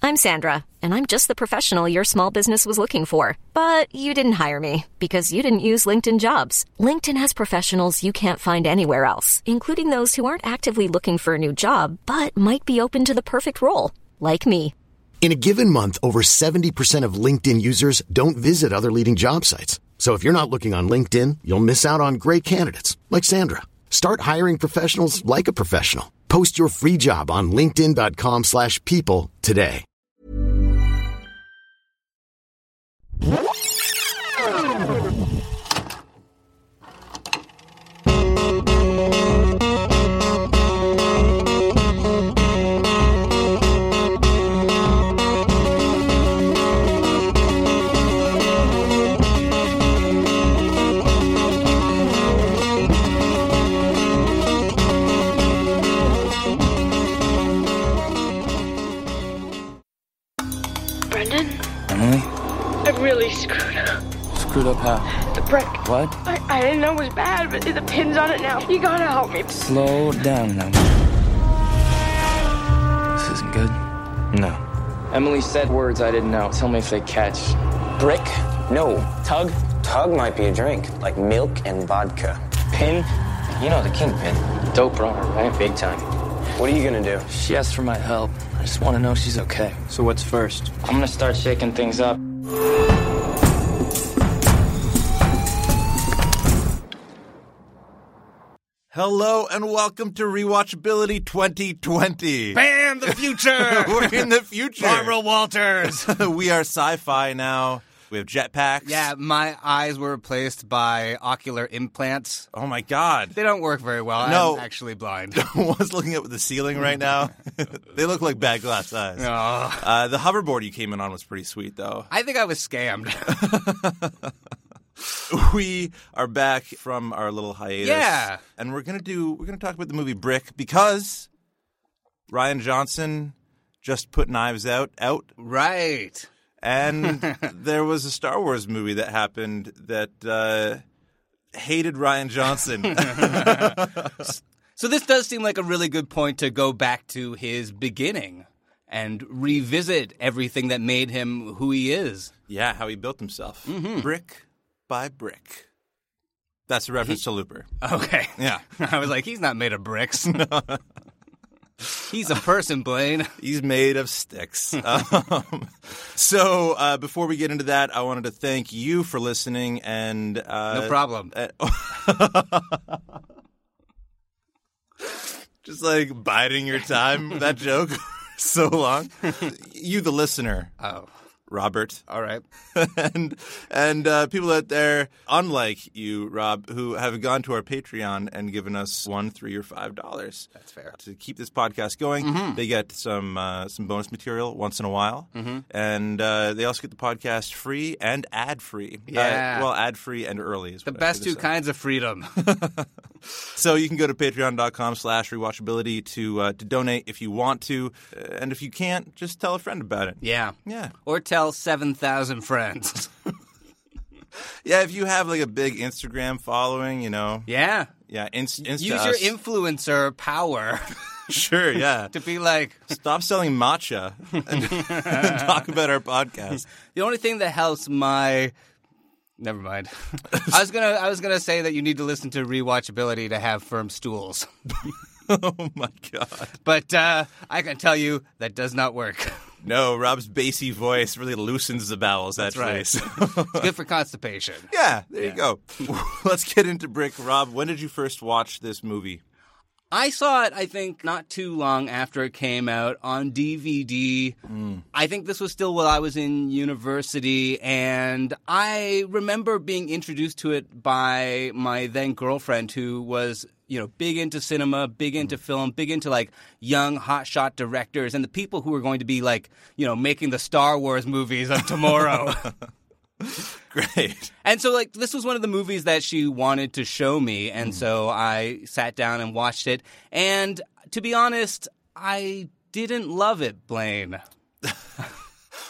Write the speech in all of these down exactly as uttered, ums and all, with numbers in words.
I'm Sandra, and I'm just the professional your small business was looking for. But you didn't hire me because you didn't use LinkedIn Jobs. LinkedIn has professionals you can't find anywhere else, including those who aren't actively looking for a new job, but might be open to the perfect role, like me. In a given month, over seventy percent of LinkedIn users don't visit other leading job sites. So if you're not looking on LinkedIn, you'll miss out on great candidates like Sandra. Start hiring professionals like a professional. Post your free job on linkedin.com slash people today. Screwed up. Screwed up how? The brick. What? I, I didn't know it was bad, but the pin's on it now. You gotta help me. Slow down now. This isn't good. No. Emily said words I didn't know. Tell me if they catch. Brick? No. Tug? Tug might be a drink, like milk and vodka. Pin? You know the kingpin. Dope runner, right? Big time. What are you gonna do? She asked for my help. I just want to know she's okay. So what's first? I'm gonna start shaking things up. Hello and welcome to Rewatchability twenty twenty. Bam! The future! We're in the future. Barbara Walters. We are sci-fi now. We have jetpacks. Yeah, my eyes were replaced by ocular implants. Oh my God. They don't work very well. No. I'm actually blind. One's looking up at the ceiling right now. They look like bad glass eyes. Oh. Uh, the hoverboard you came in on was pretty sweet, though. I think I was scammed. We are back from our little hiatus. Yeah. And we're gonna do we're gonna talk about the movie Brick because Rian Johnson just put Knives Out out. Right. And there was a Star Wars movie that happened that uh, hated Rian Johnson. So this does seem like a really good point to go back to his beginning and revisit everything that made him who he is. Yeah, how he built himself. Mm-hmm. Brick by brick. That's a reference he, to Looper. Okay. Yeah. I was like, he's not made of bricks. He's a person, Blaine. He's made of sticks. um, so uh, before we get into that, I wanted to thank you for listening. And uh, no problem. Uh, just like biding your time, that joke, so long. You, the listener. Oh. Robert. All right. and and uh, people out there, unlike you, Rob, who have gone to our Patreon and given us one, three, or five dollars. That's fair. To keep this podcast going. Mm-hmm. They get some uh, some bonus material once in a while. Mm-hmm. And uh, they also get the podcast free and ad-free. Yeah. Uh, well, ad-free and early. Is the what best two say. kinds of freedom. So you can go to patreon.com slash rewatchability to uh, to donate if you want to. Uh, and if you can't, just tell a friend about it. Yeah. Yeah. Or tell seven thousand friends. Yeah, if you have like a big Instagram following, you know. Yeah. Yeah, inst- insta Use us. your influencer power. Sure, yeah. To be like, stop selling matcha and, and talk about our podcast. The only thing that helps my Never mind. I was gonna I was gonna say that you need to listen to Rewatchability to have firm stools. Oh my God. But uh, I can tell you that does not work. No, Rob's bassy voice really loosens the bowels, That's actually. right. So. It's good for constipation. Yeah, there Yeah. you go. Let's get into Brick. Rob, when did you first watch this movie? I saw it, I think, not too long after it came out on D V D. Mm. I think this was still while I was in university, and I remember being introduced to it by my then girlfriend who was, you know, big into cinema, big into mm. film, big into, like, young hotshot directors and the people who were going to be, like, you know, making the Star Wars movies of tomorrow. Great. And so, like, this was one of the movies that she wanted to show me, and mm. so I sat down and watched it. And to be honest, I didn't love it, Blaine.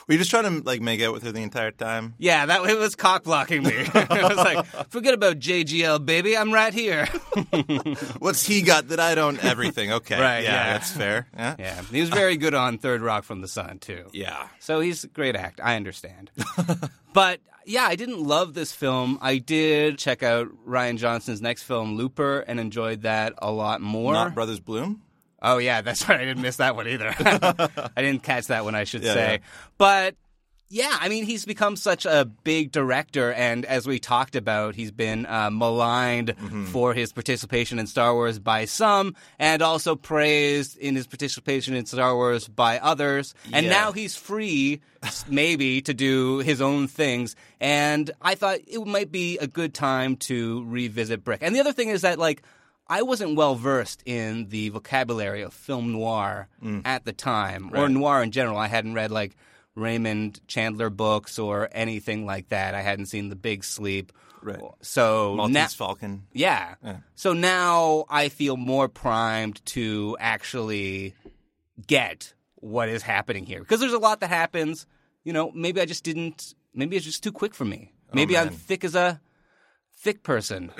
Were you just trying to like make out with her the entire time? Yeah, that it was cock blocking me. I was like, forget about J G L, baby. I'm right here. What's he got that I don't? Everything. Okay. Right, Yeah, yeah. that's fair. Yeah. Yeah, he was very good on Third Rock from the Sun, too. Yeah. So he's a great act. I understand. But, yeah, I didn't love this film. I did check out Rian Johnson's next film, Looper, and enjoyed that a lot more. Not Brothers Bloom? Oh, yeah, that's right. I didn't miss that one either. I didn't catch that one, I should Yeah, say. yeah. But, yeah, I mean, he's become such a big director, and as we talked about, he's been uh, maligned Mm-hmm. for his participation in Star Wars by some, and also praised in his participation in Star Wars by others. And Yeah. now he's free, maybe, to do his own things. And I thought it might be a good time to revisit Brick. And the other thing is that, like, I wasn't well versed in the vocabulary of film noir at the time, or Right. noir in general. I hadn't read like Raymond Chandler books or anything like that. I hadn't seen The Big Sleep. Right. So Maltese na- Falcon. yeah. Yeah. So now I feel more primed to actually get what is happening here, because there's a lot that happens. You know, maybe I just didn't. Maybe it's just too quick for me. Maybe I'm man. thick as a thick person.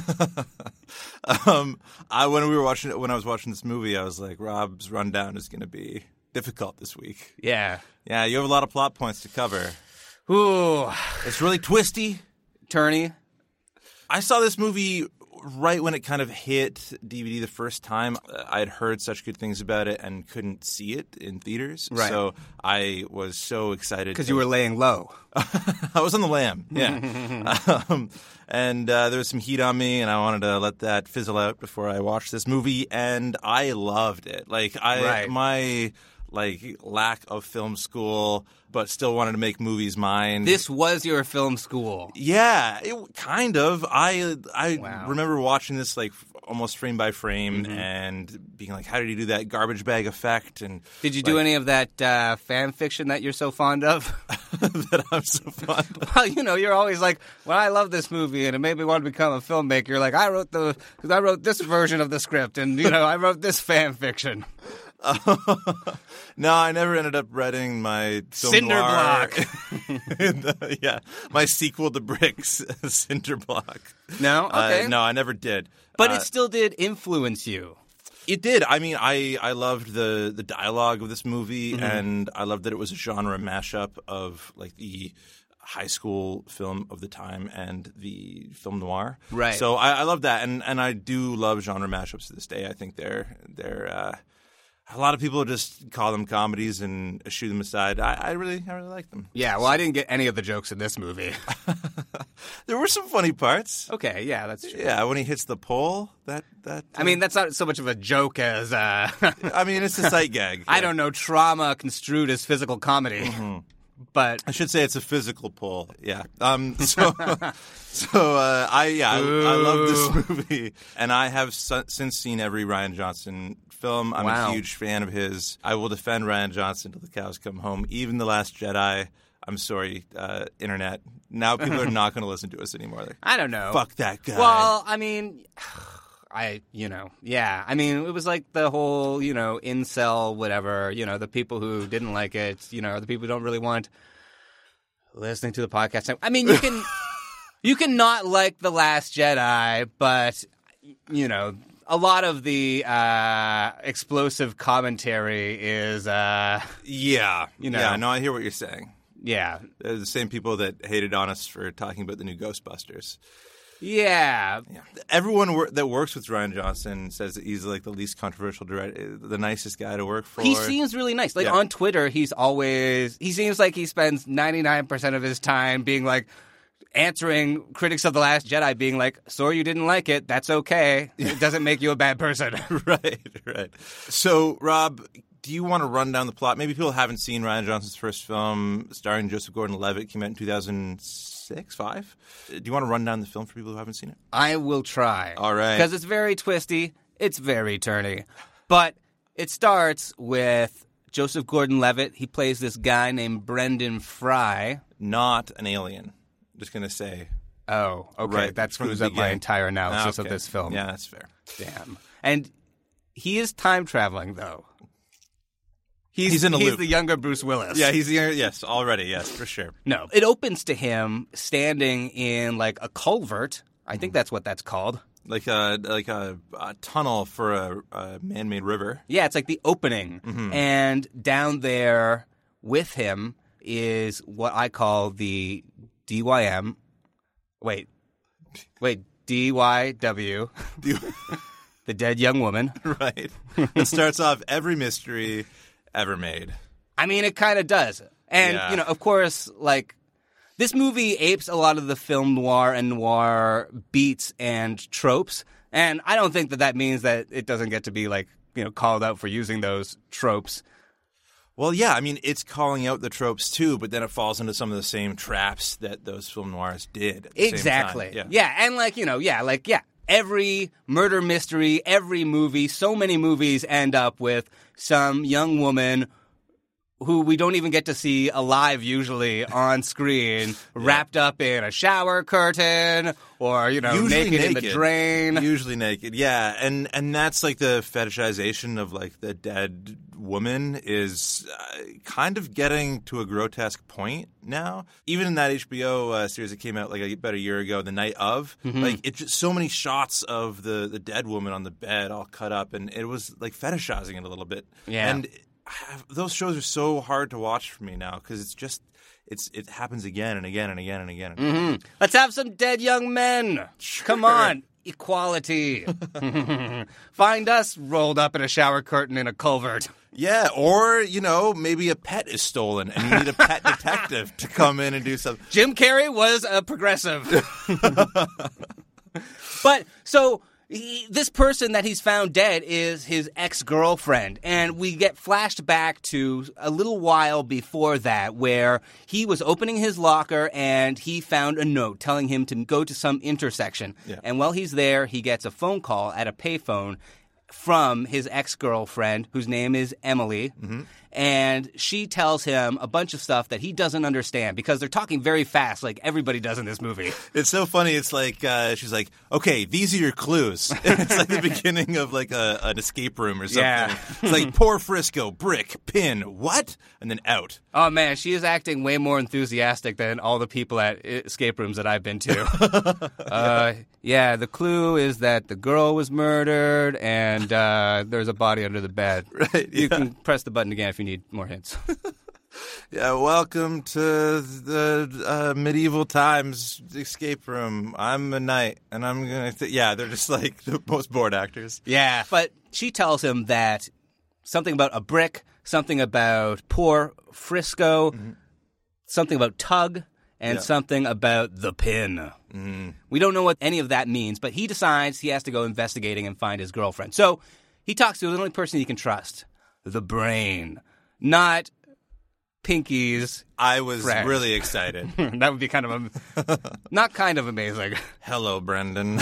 Um, I when we were watching it, when I was watching this movie, I was like, Rob's rundown is going to be difficult this week. Yeah. Yeah, you have a lot of plot points to cover. Ooh, It's really twisty. Turney. I saw this movie right when it kind of hit D V D the first time. I had heard such good things about it and couldn't see it in theaters. Right. So I was so excited. Because to- you were laying low. I was on the lam, yeah. um, and uh, there was some heat on me, and I wanted to let that fizzle out before I watched this movie, and I loved it. Like I, Right. my like lack of film school, but still wanted to make movies mine. This was your film school. Yeah, it kind of. I I Wow. remember watching this like almost frame by frame Mm-hmm. and being like, how did he do that garbage bag effect? And Did you do like, any of that uh, fan fiction that you're so fond of? that I'm so fond of? Well, you know, you're always like, well, I love this movie, and it made me want to become a filmmaker. You're like, I wrote the, because I wrote this version of the script, and you know, I wrote this fan fiction. No, I never ended up writing my film Cinder noir. Block. The- yeah, my sequel to Bricks, Cinder Block. No? Okay. Uh, no, I never did. But Uh, it still did influence you. It did. I mean, I, I loved the, the dialogue of this movie, Mm-hmm. and I loved that it was a genre mashup of like the high school film of the time and the film noir. Right. So I, I love that, and, and I do love genre mashups to this day. I think they're they're uh, a lot of people just call them comedies and shoo them aside. I, I really I really like them. Yeah, well, I didn't get any of the jokes in this movie. There were some funny parts. Okay, yeah, that's true. Yeah, when he hits the pole, that that. I mean, that's not so much of a joke as, uh, I mean, it's a sight gag. I don't know, trauma construed as physical comedy. Mm-hmm. But I should say it's a physical pull. Yeah. Um. So, so uh, I yeah I, I love this movie, and I have su- since seen every Rian Johnson film. I'm Wow. a huge fan of his. I will defend Rian Johnson till the cows come home. Even The Last Jedi. I'm sorry, uh, internet. Now people are not going to listen to us anymore. They're, I don't know. Fuck that guy. Well, I mean, I, you know, yeah. I mean, it was like the whole, you know, incel, whatever, you know, the people who didn't like it, you know, the people who don't really want listening to the podcast. I mean, you can, you can not like The Last Jedi, but, you know, a lot of the uh, explosive commentary is, uh, yeah, you know. Yeah. No, I hear what you're saying. yeah, They're the same people that hated on us for talking about the new Ghostbusters. yeah. Yeah. Everyone wor- that works with Rian Johnson says that he's like the least controversial director, the nicest guy to work for. He seems really nice. Like Yeah. on Twitter, he's always he seems like he spends ninety-nine percent of his time being like answering critics of The Last Jedi, being like, "Sorry you didn't like it. That's okay. It doesn't make you a bad person." right, right. So, Rob, do you want to run down the plot? Maybe people haven't seen Rian Johnson's first film, starring Joseph Gordon-Levitt, came out in two thousand six, five. Do you want to run down the film for people who haven't seen it? I will try. All right. Because it's very twisty. It's very turny. But it starts with Joseph Gordon-Levitt. He plays this guy named Brendan Fry. Not an alien. Just going to say. Oh, okay. Right, That from the screws up my beginning. entire analysis Ah, okay. of this film. Yeah, that's fair. Damn. And he is time traveling, though. He's, He's in the he's loop. the younger Bruce Willis. Yeah, he's the yes, already, yes, for sure. No. It opens to him standing in like a culvert. I think that's what that's called. Like a like a, a tunnel for a, a man-made river. Yeah, it's like the opening. Mm-hmm. And down there with him is what I call the D Y M. Wait. Wait, D Y W. The dead young woman. Right. It starts off every mystery ever made. I mean, it kind of does. And, Yeah. you know, of course, like, this movie apes a lot of the film noir and noir beats and tropes. And I don't think that that means that it doesn't get to be, like, you know, called out for using those tropes. Well, yeah, I mean, it's calling out the tropes too, but then it falls into some of the same traps that those film noirs did at the Exactly. same time. Yeah. And, like, you know, yeah, like, yeah. Every murder mystery, every movie, so many movies end up with some young woman who we don't even get to see alive usually on screen, yeah. wrapped up in a shower curtain or, you know, Usually naked, naked in the drain. Usually naked, yeah. And and that's like the fetishization of like the dead woman is uh, kind of getting to a grotesque point now. Even in that H B O uh, series that came out like about a year ago, The Night of, mm-hmm. like it's just so many shots of the, the dead woman on the bed all cut up, and it was like fetishizing it a little bit. Yeah. And those shows are so hard to watch for me now because it's just it's it happens again and again and again and again. And again. Mm-hmm. Let's have some dead young men. Sure. Come on, equality. Find us rolled up in a shower curtain in a culvert. Yeah, or you know maybe a pet is stolen and you need a pet detective to come in and do something. Jim Carrey was a progressive, but so. He, this person that he's found dead is his ex-girlfriend, and we get flashed back to a little while before that where he was opening his locker and he found a note telling him to go to some intersection. Yeah. And while he's there, he gets a phone call at a payphone from his ex-girlfriend, whose name is Emily, mm-hmm. and she tells him a bunch of stuff that he doesn't understand because they're talking very fast like everybody does in this movie. It's so funny. It's like uh, she's like, okay, these are your clues. It's like the beginning of like a, an escape room or something. Yeah. It's like pour Frisco, brick, pin, what? And then out. Oh, man, she is acting way more enthusiastic than all the people at escape rooms that I've been to. uh, yeah, the clue is that the girl was murdered and uh, there's a body under the bed. Right, you yeah. can press the button again if you need more hints. Yeah, welcome to the uh, medieval times escape room. I'm a knight, and I'm gonna. Th- yeah, they're just like the most bored actors. Yeah, but she tells him that something about a brick, something about poor Frisco, mm-hmm. something about tug, and yeah. something about the pin. Mm. We don't know what any of that means, but he decides he has to go investigating and find his girlfriend. So he talks to the only person he can trust, the brain, not Pinky's I was friend. Really excited. That would be kind of a, not kind of amazing. Hello, Brendan.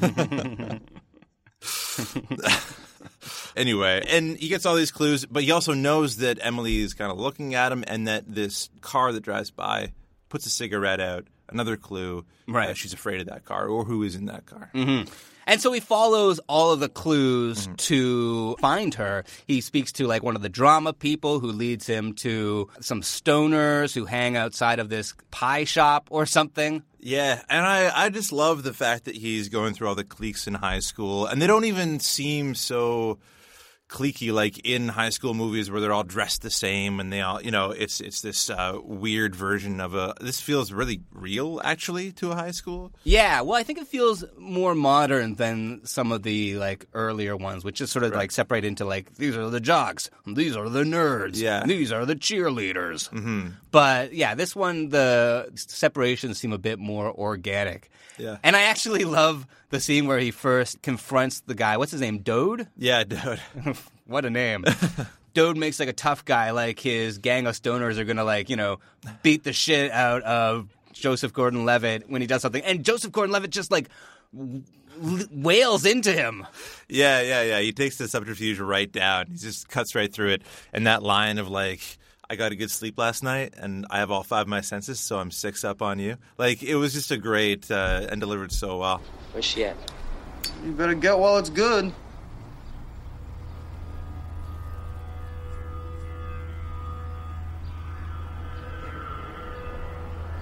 Anyway, and he gets all these clues, but he also knows that Emily is kind of looking at him and that this car that drives by puts a cigarette out. Another clue. Right. Uh, she's afraid of that car or who is in that car. Mm-hmm. And so he follows all of the clues mm-hmm. to find her. He speaks to like one of the drama people who leads him to some stoners who hang outside of this pie shop or something. Yeah, and I, I just love the fact that he's going through all the cliques in high school, and they don't even seem so cliquey like in high school movies where they're all dressed the same and they all, you know, it's it's this uh, weird version of a – this feels really real actually to a high school. Yeah, well, I think it feels more modern than some of the like earlier ones, which is sort of right. like separate into like these are the jocks, these are the nerds, yeah. these are the cheerleaders. Mm-hmm. But yeah, this one, the separations seem a bit more organic. Yeah. And I actually love the scene where he first confronts the guy. What's his name? Dode? Yeah, Dode. What a name. Dode makes like a tough guy, like his gang of stoners are going to like, you know, beat the shit out of Joseph Gordon-Levitt when he does something. And Joseph Gordon-Levitt just like w- wails into him. Yeah, yeah, yeah. He takes the subterfuge right down. He just cuts right through it. And that line of like, I got a good sleep last night, and I have all five of my senses, so I'm six up on you. Like, it was just a great, uh, and delivered so well. Where's she at? You better get while it's good.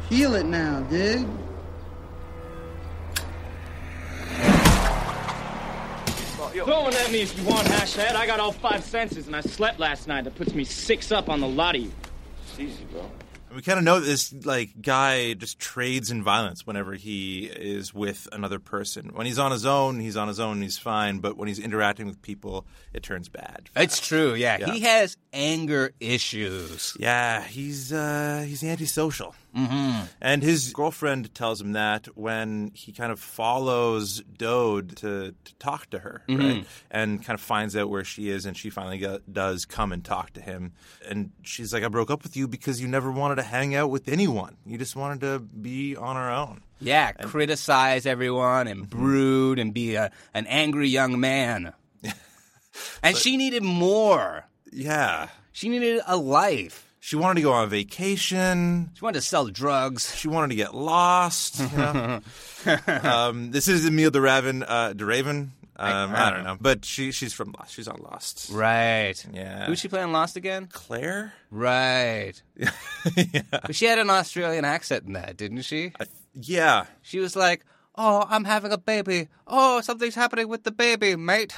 Feel it now, dig? Throwing at me if you want, Hashhead. I got all five senses, and I slept last night. That puts me six up on the lot of you. It's easy, bro. We kind of know that this like guy just trades in violence whenever he is with another person. When he's on his own, he's on his own, and he's fine. But when he's interacting with people, it turns bad. It's true, yeah. Yeah. He has anger issues. Yeah, he's uh, he's antisocial. Mm-hmm. And his girlfriend tells him that when he kind of follows Dode to, to talk to her, Mm-hmm. right? And kind of finds out where she is, and she finally go, does come and talk to him. And she's like, I broke up with you because you never wanted to hang out with anyone. You just wanted to be on our own. Yeah, and criticize everyone and brood and be a, an angry young man. And but, she needed more. Yeah. She needed a life. She wanted to go on vacation. She wanted to sell drugs. She wanted to get lost. You know? um, this is Emile de Raven. Uh, de Raven? Um, I, I don't know. But she she's from Lost. She's on Lost. Right. Yeah. Who's she playing Lost again? Claire? Right. Yeah. But she had an Australian accent in that, didn't she? I th- yeah. She was like, oh, I'm having a baby. Oh, something's happening with the baby, mate.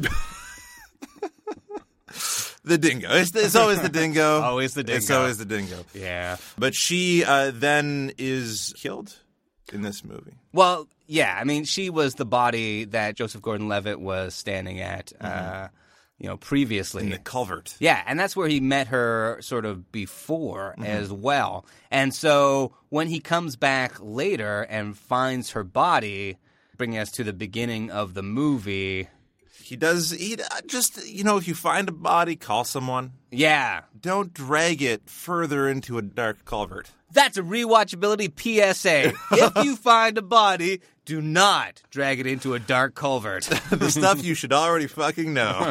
The dingo. It's, it's always the dingo. Always the dingo. It's always the dingo. Yeah. But she uh, then is killed in this movie. Well, yeah. I mean, she was the body that Joseph Gordon-Levitt was standing at, mm-hmm. uh, you know, previously. In the culvert. Yeah, and that's where he met her sort of before mm-hmm. as well. And so when he comes back later and finds her body, bringing us to the beginning of the movie... He does, he just, you know, if you find a body, call someone. Yeah. Don't drag it further into a dark culvert. That's a rewatchability P S A. If you find a body, do not drag it into a dark culvert. The stuff you should already fucking know.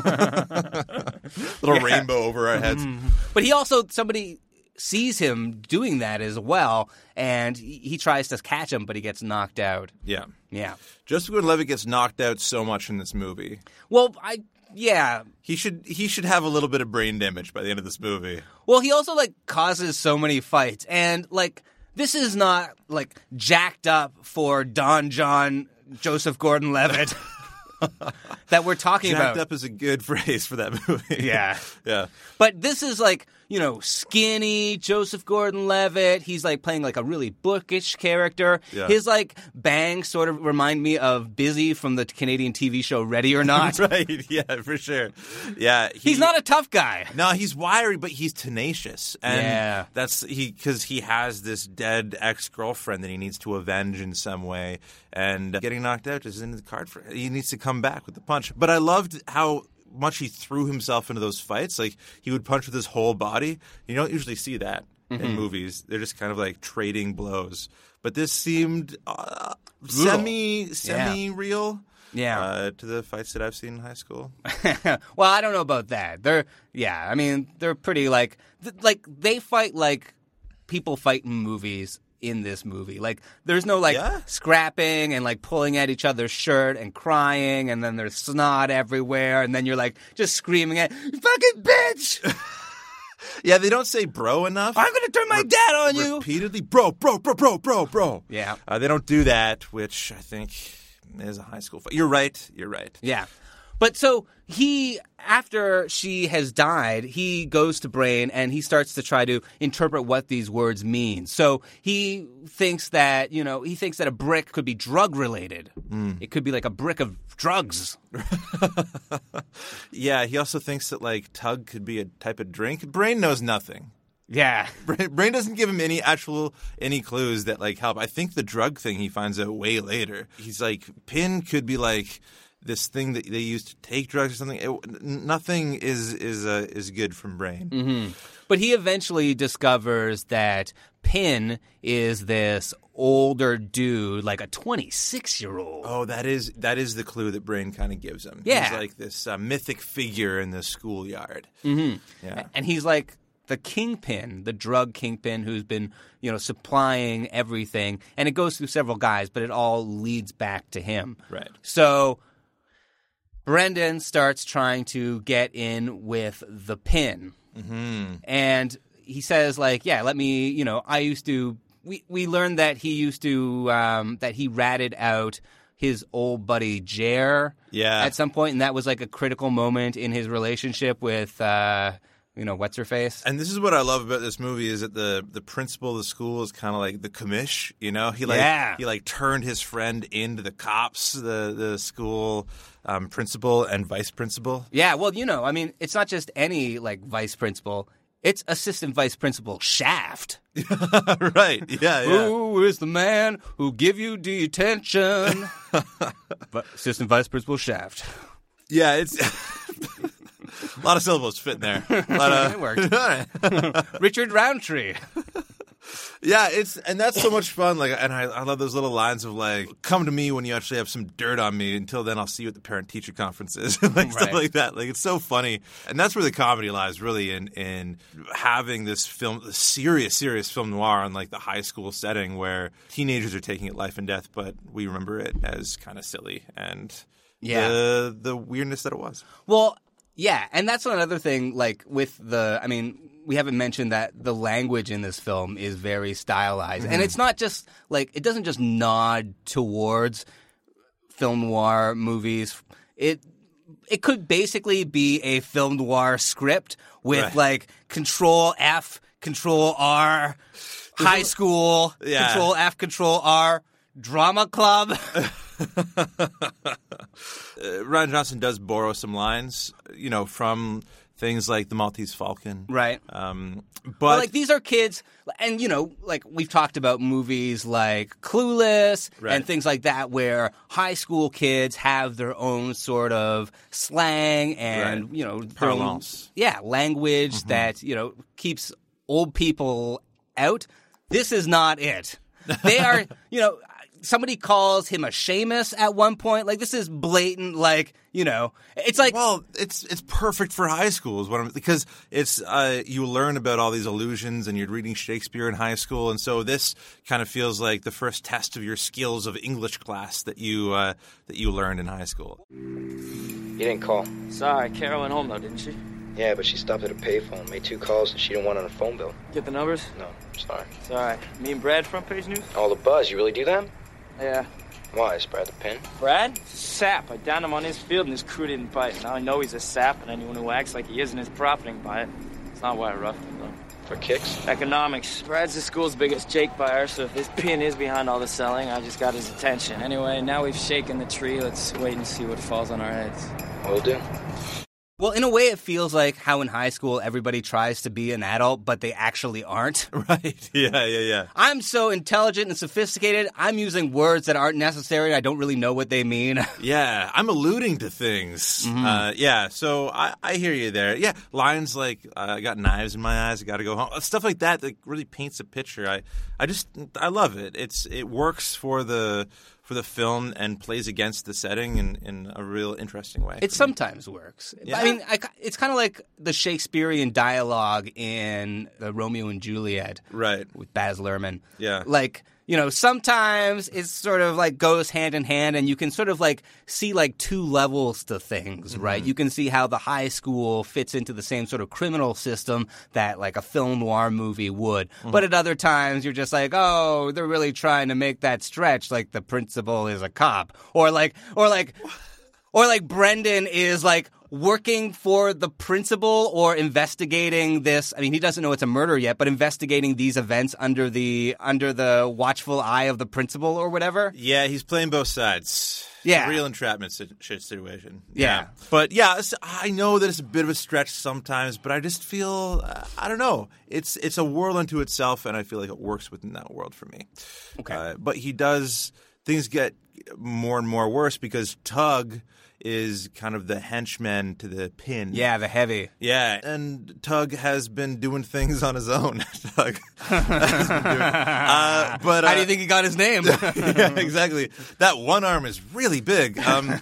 Little yeah. rainbow over our heads. Mm-hmm. But he also, somebody sees him doing that as well, and he, he tries to catch him, but he gets knocked out. Yeah. Yeah. Joseph Gordon-Levitt gets knocked out so much in this movie. Well, I yeah. He should he should have a little bit of brain damage by the end of this movie. Well, he also like causes so many fights, and like this is not like jacked up for Don John Joseph Gordon-Levitt that we're talking jacked about. Jacked up is a good phrase for that movie. Yeah. Yeah. But this is like, you know, skinny Joseph Gordon-Levitt. He's like playing like a really bookish character. Yeah. His like bangs sort of remind me of Busy from the Canadian T V show Ready or Not. Right, yeah, for sure. Yeah, he, he's not a tough guy. No, he's wiry, but he's tenacious. And yeah. that's he because he has this dead ex-girlfriend that he needs to avenge in some way. And getting knocked out is in the card for him. He needs to come back with the punch. But I loved how much he threw himself into those fights. Like, he would punch with his whole body. You don't usually see that mm-hmm. in movies. They're just kind of like trading blows. But this seemed uh, semi semi real. Yeah, uh, to the fights that I've seen in high school. Well, I don't know about that. They're yeah, I mean they're pretty like th- like they fight like people fight in movies. In this movie, like there's no like yeah. scrapping and like pulling at each other's shirt and crying, and then there's snot everywhere, and then you're like just screaming at fucking bitch. Yeah, they don't say bro enough. I'm gonna turn my Re- dad on you repeatedly, bro, bro, bro, bro, bro, bro. Yeah, uh, they don't do that, which I think is a high school fight. You're right. You're right. Yeah. But so he, after she has died, he goes to Brain and he starts to try to interpret what these words mean. So he thinks that, you know, he thinks that a brick could be drug related. Mm. It could be like a brick of drugs. Yeah, he also thinks that like Tug could be a type of drink. Brain knows nothing. Yeah. Brain doesn't give him any actual, any clues that like help. I think the drug thing he finds out way later. He's like, Pin could be like this thing that they use to take drugs or something. It, nothing is is uh, is good from Brain. Mm-hmm. But he eventually discovers that Pin is this older dude, like a twenty-six-year-old. Oh, that is that is the clue that Brain kind of gives him. Yeah. He's like this uh, mythic figure in the schoolyard. Mm-hmm. Yeah. And he's like the kingpin, the drug kingpin who's been, you know, supplying everything. And it goes through several guys, but it all leads back to him. Right. So Brendan starts trying to get in with the Pin. Mm-hmm. And he says, like, yeah, let me, you know, I used to we we learned that he used to um, that he ratted out his old buddy Jer yeah. at some point, and that was like a critical moment in his relationship with uh, you know, what's her face. And this is what I love about this movie is that the the principal of the school is kind of like the commish, you know? He like yeah. he like turned his friend into the cops, the the school um, principal and vice principal. Yeah, well, you know, I mean, it's not just any like vice principal. It's assistant vice principal Shaft. Right, yeah, yeah. Who is the man who give you detention? But assistant vice principal Shaft. Yeah, it's a lot of syllables fit in there. A lot of, it worked. Richard Roundtree. Yeah, it's and that's so much fun. Like, and I, I love those little lines of like, "Come to me when you actually have some dirt on me. Until then, I'll see you at the parent-teacher conference." like right. Stuff like that. Like, it's so funny, and that's where the comedy lies, really, in in having this film, this serious, serious film noir on like the high school setting where teenagers are taking it life and death, but we remember it as kind of silly and yeah. the the weirdness that it was. Well, yeah, and that's another thing. Like with the, I mean. We haven't mentioned that the language in this film is very stylized. Mm-hmm. And it's not just, like, it doesn't just nod towards film noir movies. It it could basically be a film noir script with, right. like, Control F, Control R, high school, yeah. Control F, Control R, drama club. uh, Rian Johnson does borrow some lines, you know, from things like The Maltese Falcon. Right. Um, but well, like, these are kids, and, you know, like, we've talked about movies like Clueless right. and things like that where high school kids have their own sort of slang and, right. you know, parlance. Yeah, language mm-hmm. that, you know, keeps old people out. This is not it. They are, you know, somebody calls him a Seamus at one point. Like, this is blatant, like, you know, it's like... Well, it's it's perfect for high school is what I'm, because it's uh, you learn about all these illusions and you're reading Shakespeare in high school, and so this kind of feels like the first test of your skills of English class that you uh, that you learned in high school. You didn't call. Sorry, Carol went home though, didn't she? Yeah, but she stopped at a payphone, made two calls, and she didn't want on a phone bill. Get the numbers? No, sorry. It's all right. Me and Brad, front page news? All the buzz. You really do that? Yeah. Why? Is Brad the pin? Brad? Sap. I downed him on his field and his crew didn't bite. Now I know he's a sap, and anyone who acts like he isn't is profiting by it. It's not why I roughed him, though. For kicks? Economics. Brad's the school's biggest Jake buyer, so if this pin is behind all the selling, I just got his attention. Anyway, now we've shaken the tree. Let's wait and see what falls on our heads. Will do. Well, in a way, it feels like how in high school everybody tries to be an adult, but they actually aren't. Right. Yeah, yeah, yeah. I'm so intelligent and sophisticated, I'm using words that aren't necessary. I don't really know what they mean. Yeah, I'm alluding to things. Mm-hmm. Uh, yeah, so I, I hear you there. Yeah, lines like, uh, I got knives in my eyes, I got to go home. Stuff like that that really paints a picture. I, I just, I love it. It's It works for the... for the film and plays against the setting in, in a real interesting way. It sometimes works. Yeah. I mean, I, it's kind of like the Shakespearean dialogue in the Romeo and Juliet right. with Baz Luhrmann. Yeah. Like, you know, sometimes it sort of like goes hand in hand and you can sort of like see like two levels to things, right? Mm-hmm. You can see how the high school fits into the same sort of criminal system that like a film noir movie would. Mm-hmm. But at other times you're just like, oh, they're really trying to make that stretch like the principal is a cop. Or like, or like, or like Brendan is like working for the principal or investigating this. I mean, he doesn't know it's a murder yet, but investigating these events under the under the watchful eye of the principal or whatever. Yeah, he's playing both sides. Yeah. It's a real entrapment situation. Yeah. yeah. But yeah, I know that it's a bit of a stretch sometimes, but I just feel, uh, I don't know. It's it's a world unto itself, and I feel like it works within that world for me. Okay. Uh, but he does, things get more and more worse because Tug is kind of the henchman to the pin. Yeah, the heavy. Yeah, and Tug has been doing things on his own. Tug. uh, but, uh, How do you think he got his name? Yeah, exactly. That one arm is really big. Um,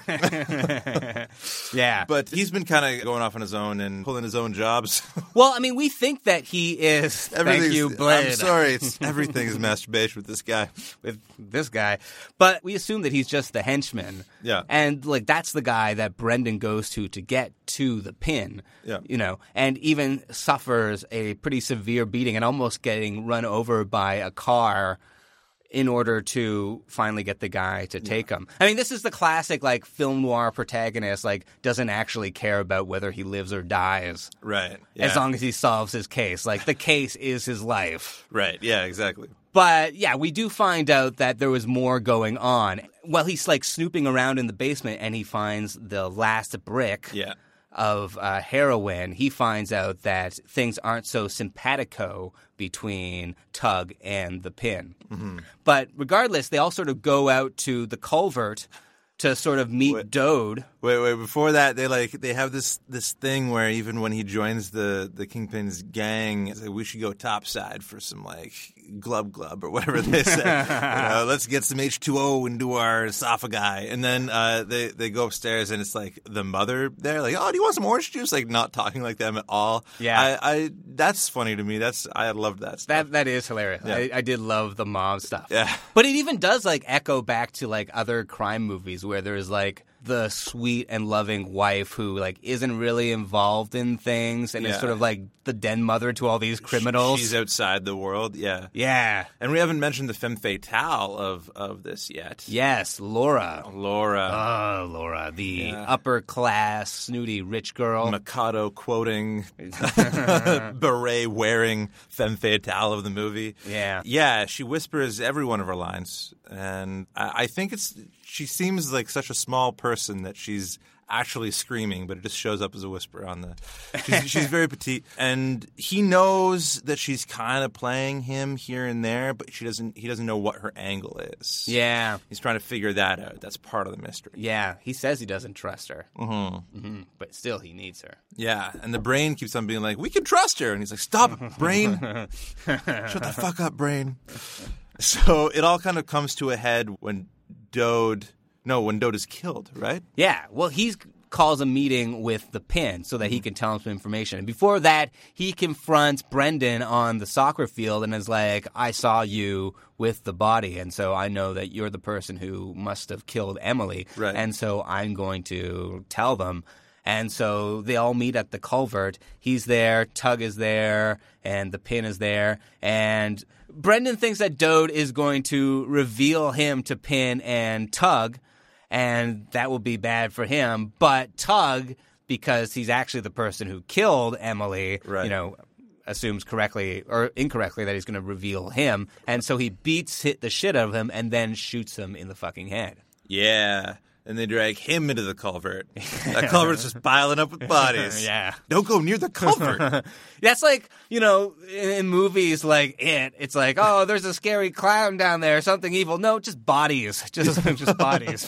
yeah. But he's been kind of going off on his own and pulling his own jobs. Well, I mean, we think that he is. Thank you, Blade. I'm sorry. It's, everything is masturbation with this guy. With this guy. But we assume assume that he's just the henchman. Yeah. And, like, that's the guy that Brendan goes to to get to the pin. Yeah. You know, and even suffers a pretty severe beating and almost getting run over by a car in order to finally get the guy to take him. I mean, this is the classic, like, film noir protagonist, like, doesn't actually care about whether he lives or dies. Right. Yeah. As long as he solves his case. Like, the case is his life. Right. Yeah, exactly. But, yeah, we do find out that there was more going on. Well, he's, like, snooping around in the basement, and he finds the last brick Yeah. of uh, heroin. He finds out that things aren't so simpatico between Tug and the pin. Mm-hmm. But regardless, they all sort of go out to the culvert to sort of meet Wait. Dode. Wait, wait. Before that, they like they have this this thing where even when he joins the the Kingpin's gang, it's like we should go topside for some like glub glub or whatever they say. You know, let's get some H two O into our esophagi, and then uh, they they go upstairs and it's like the mother there, like, oh, do you want some orange juice? Like not talking like them at all. Yeah, I, I that's funny to me. That's I loved that stuff. That that is hilarious. Yeah. I, I did love the mom stuff. Yeah, but it even does like echo back to like other crime movies where there's like the sweet and loving wife who like isn't really involved in things and Yeah. is sort of like the den mother to all these criminals. She's outside the world. Yeah, yeah. And we haven't mentioned the femme fatale of of this yet. Yes, Laura. Laura. Oh, Laura, the Yeah. upper class, snooty rich girl. Mikado quoting, beret wearing femme fatale of the movie. Yeah. Yeah, she whispers every one of her lines. And I, I think it's she seems like such a small person that she's actually screaming, but it just shows up as a whisper on the she's, she's very petite, and he knows that she's kind of playing him here and there, but she doesn't he doesn't know what her angle is. Yeah. He's trying to figure that out. That's part of the mystery. Yeah, he says he doesn't trust her. Mm-hmm. Mm-hmm. But still, he needs her. Yeah, and the brain keeps on being like, we can trust her. And he's like, stop it, brain. Shut the fuck up, brain. So it all kind of comes to a head when Dode, no, when Dode is killed, right? Yeah, well, he calls a meeting with the pin so that he can tell him some information. And before that, he confronts Brendan on the soccer field and is like, I saw you with the body, and so I know that you're the person who must have killed Emily. Right. And so I'm going to tell them. And so they all meet at the culvert. He's there, Tug is there, and the pin is there. And Brendan thinks that Dode is going to reveal him to Pin and Tug, and that will be bad for him. But Tug, because he's actually the person who killed Emily, Right. you know, assumes correctly or incorrectly that he's going to reveal him. And so he beats hit the shit out of him and then shoots him in the fucking head. Yeah. And they drag him into the culvert. That culvert's just piling up with bodies. Yeah. Don't go near the culvert. That's like, you know, in, in movies like It, it's like, oh, there's a scary clown down there, something evil. No, just bodies. Just, just bodies.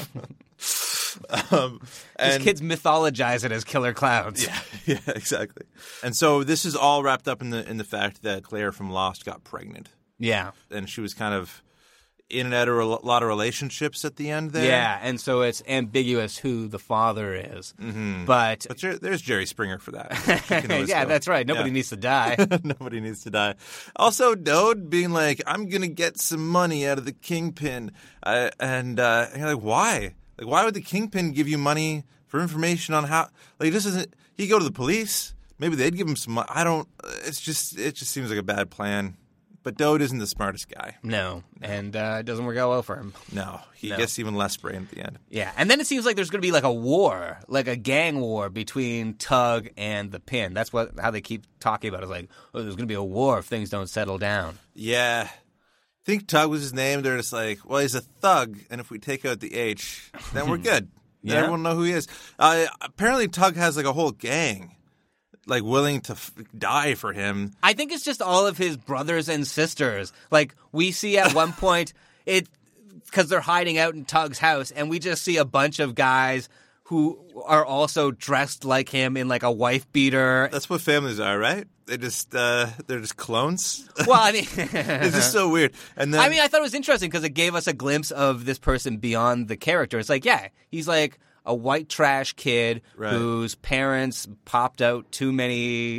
um, These and kids mythologize it as killer clowns. Yeah, yeah, exactly. And so this is all wrapped up in the in the fact that Claire from Lost got pregnant. Yeah. And she was kind of in and out of a lot of relationships at the end there. Yeah, and so it's ambiguous who the father is. Mm-hmm. But, but there, there's Jerry Springer for that. She can always yeah, go. that's right. Nobody Yeah. needs to die. Nobody needs to die. Also, Dode being like, I'm going to get some money out of the Kingpin. Uh, and, uh, and you're like, why? Like, why would the Kingpin give you money for information on how? Like, this isn't. He'd go to the police. Maybe they'd give him some money. I don't. It's just. It just seems like a bad plan. But Dode isn't the smartest guy. No, and uh, it doesn't work out well for him. No, he No. gets even less brain at the end. Yeah, and then it seems like there's going to be like a war, like a gang war between Tug and the Pin. That's what how they keep talking about it. It's like, oh, there's going to be a war if things don't settle down. Yeah. I think Tug was his name. They're just like, well, he's a thug, and if we take out the H, then we're good. Yeah. Then everyone will know who he is. Uh, apparently, Tug has like a whole gang, like willing to f- die for him. I think it's just all of his brothers and sisters. Like, we see at one point, it because they're hiding out in Tug's house, and we just see a bunch of guys who are also dressed like him in like a wife beater. That's what families are, right? They just uh, they're just clones. Well, I mean, it's just so weird. And then I mean, I thought it was interesting because it gave us a glimpse of this person beyond the character. It's like, yeah, he's like a white trash kid Right. whose parents popped out too many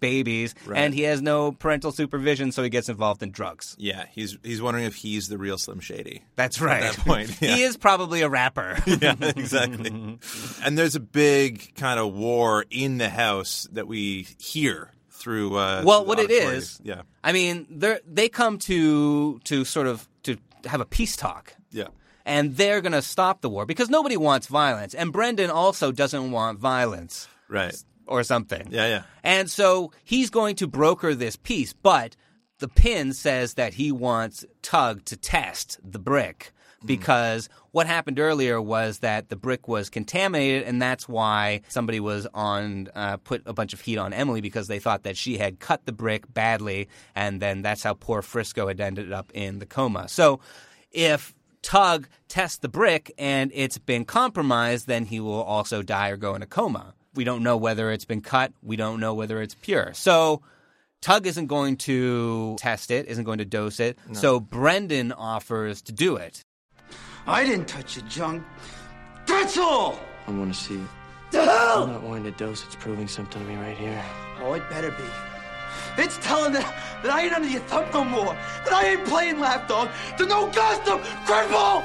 babies, Right. and he has no parental supervision, so he gets involved in drugs. Yeah, he's he's wondering if he's the real Slim Shady. That's right. At that point, yeah. He is probably a rapper. Yeah, exactly. And there's a big kind of war in the house that we hear through. Uh, Well, through what the it auditory. is, yeah, I mean, they they come to to sort of to have a peace talk. yeah, And they're going to stop the war because nobody wants violence. And Brendan also doesn't want violence right. or something. Yeah, yeah. And so he's going to broker this peace. But the Pin says that he wants Tug to test the brick because what happened earlier was that the brick was contaminated, and that's why somebody was on uh, put a bunch of heat on Emily because they thought that she had cut the brick badly, and then that's how poor Frisco had ended up in the coma. So if Tug tests the brick and it's been compromised, then he will also die or go in a coma. We don't know whether it's been cut. We don't know whether it's pure. So Tug isn't going to test it, isn't going to dose it. No. So Brendan offers to do it. I didn't touch your junk. That's all! I want to see it. The hell! I'm not wanting to dose. It's proving something to me right here. Oh, it better be. It's telling that, that I ain't under your thumb no more. That I ain't playing lapdog. To no custom cripple!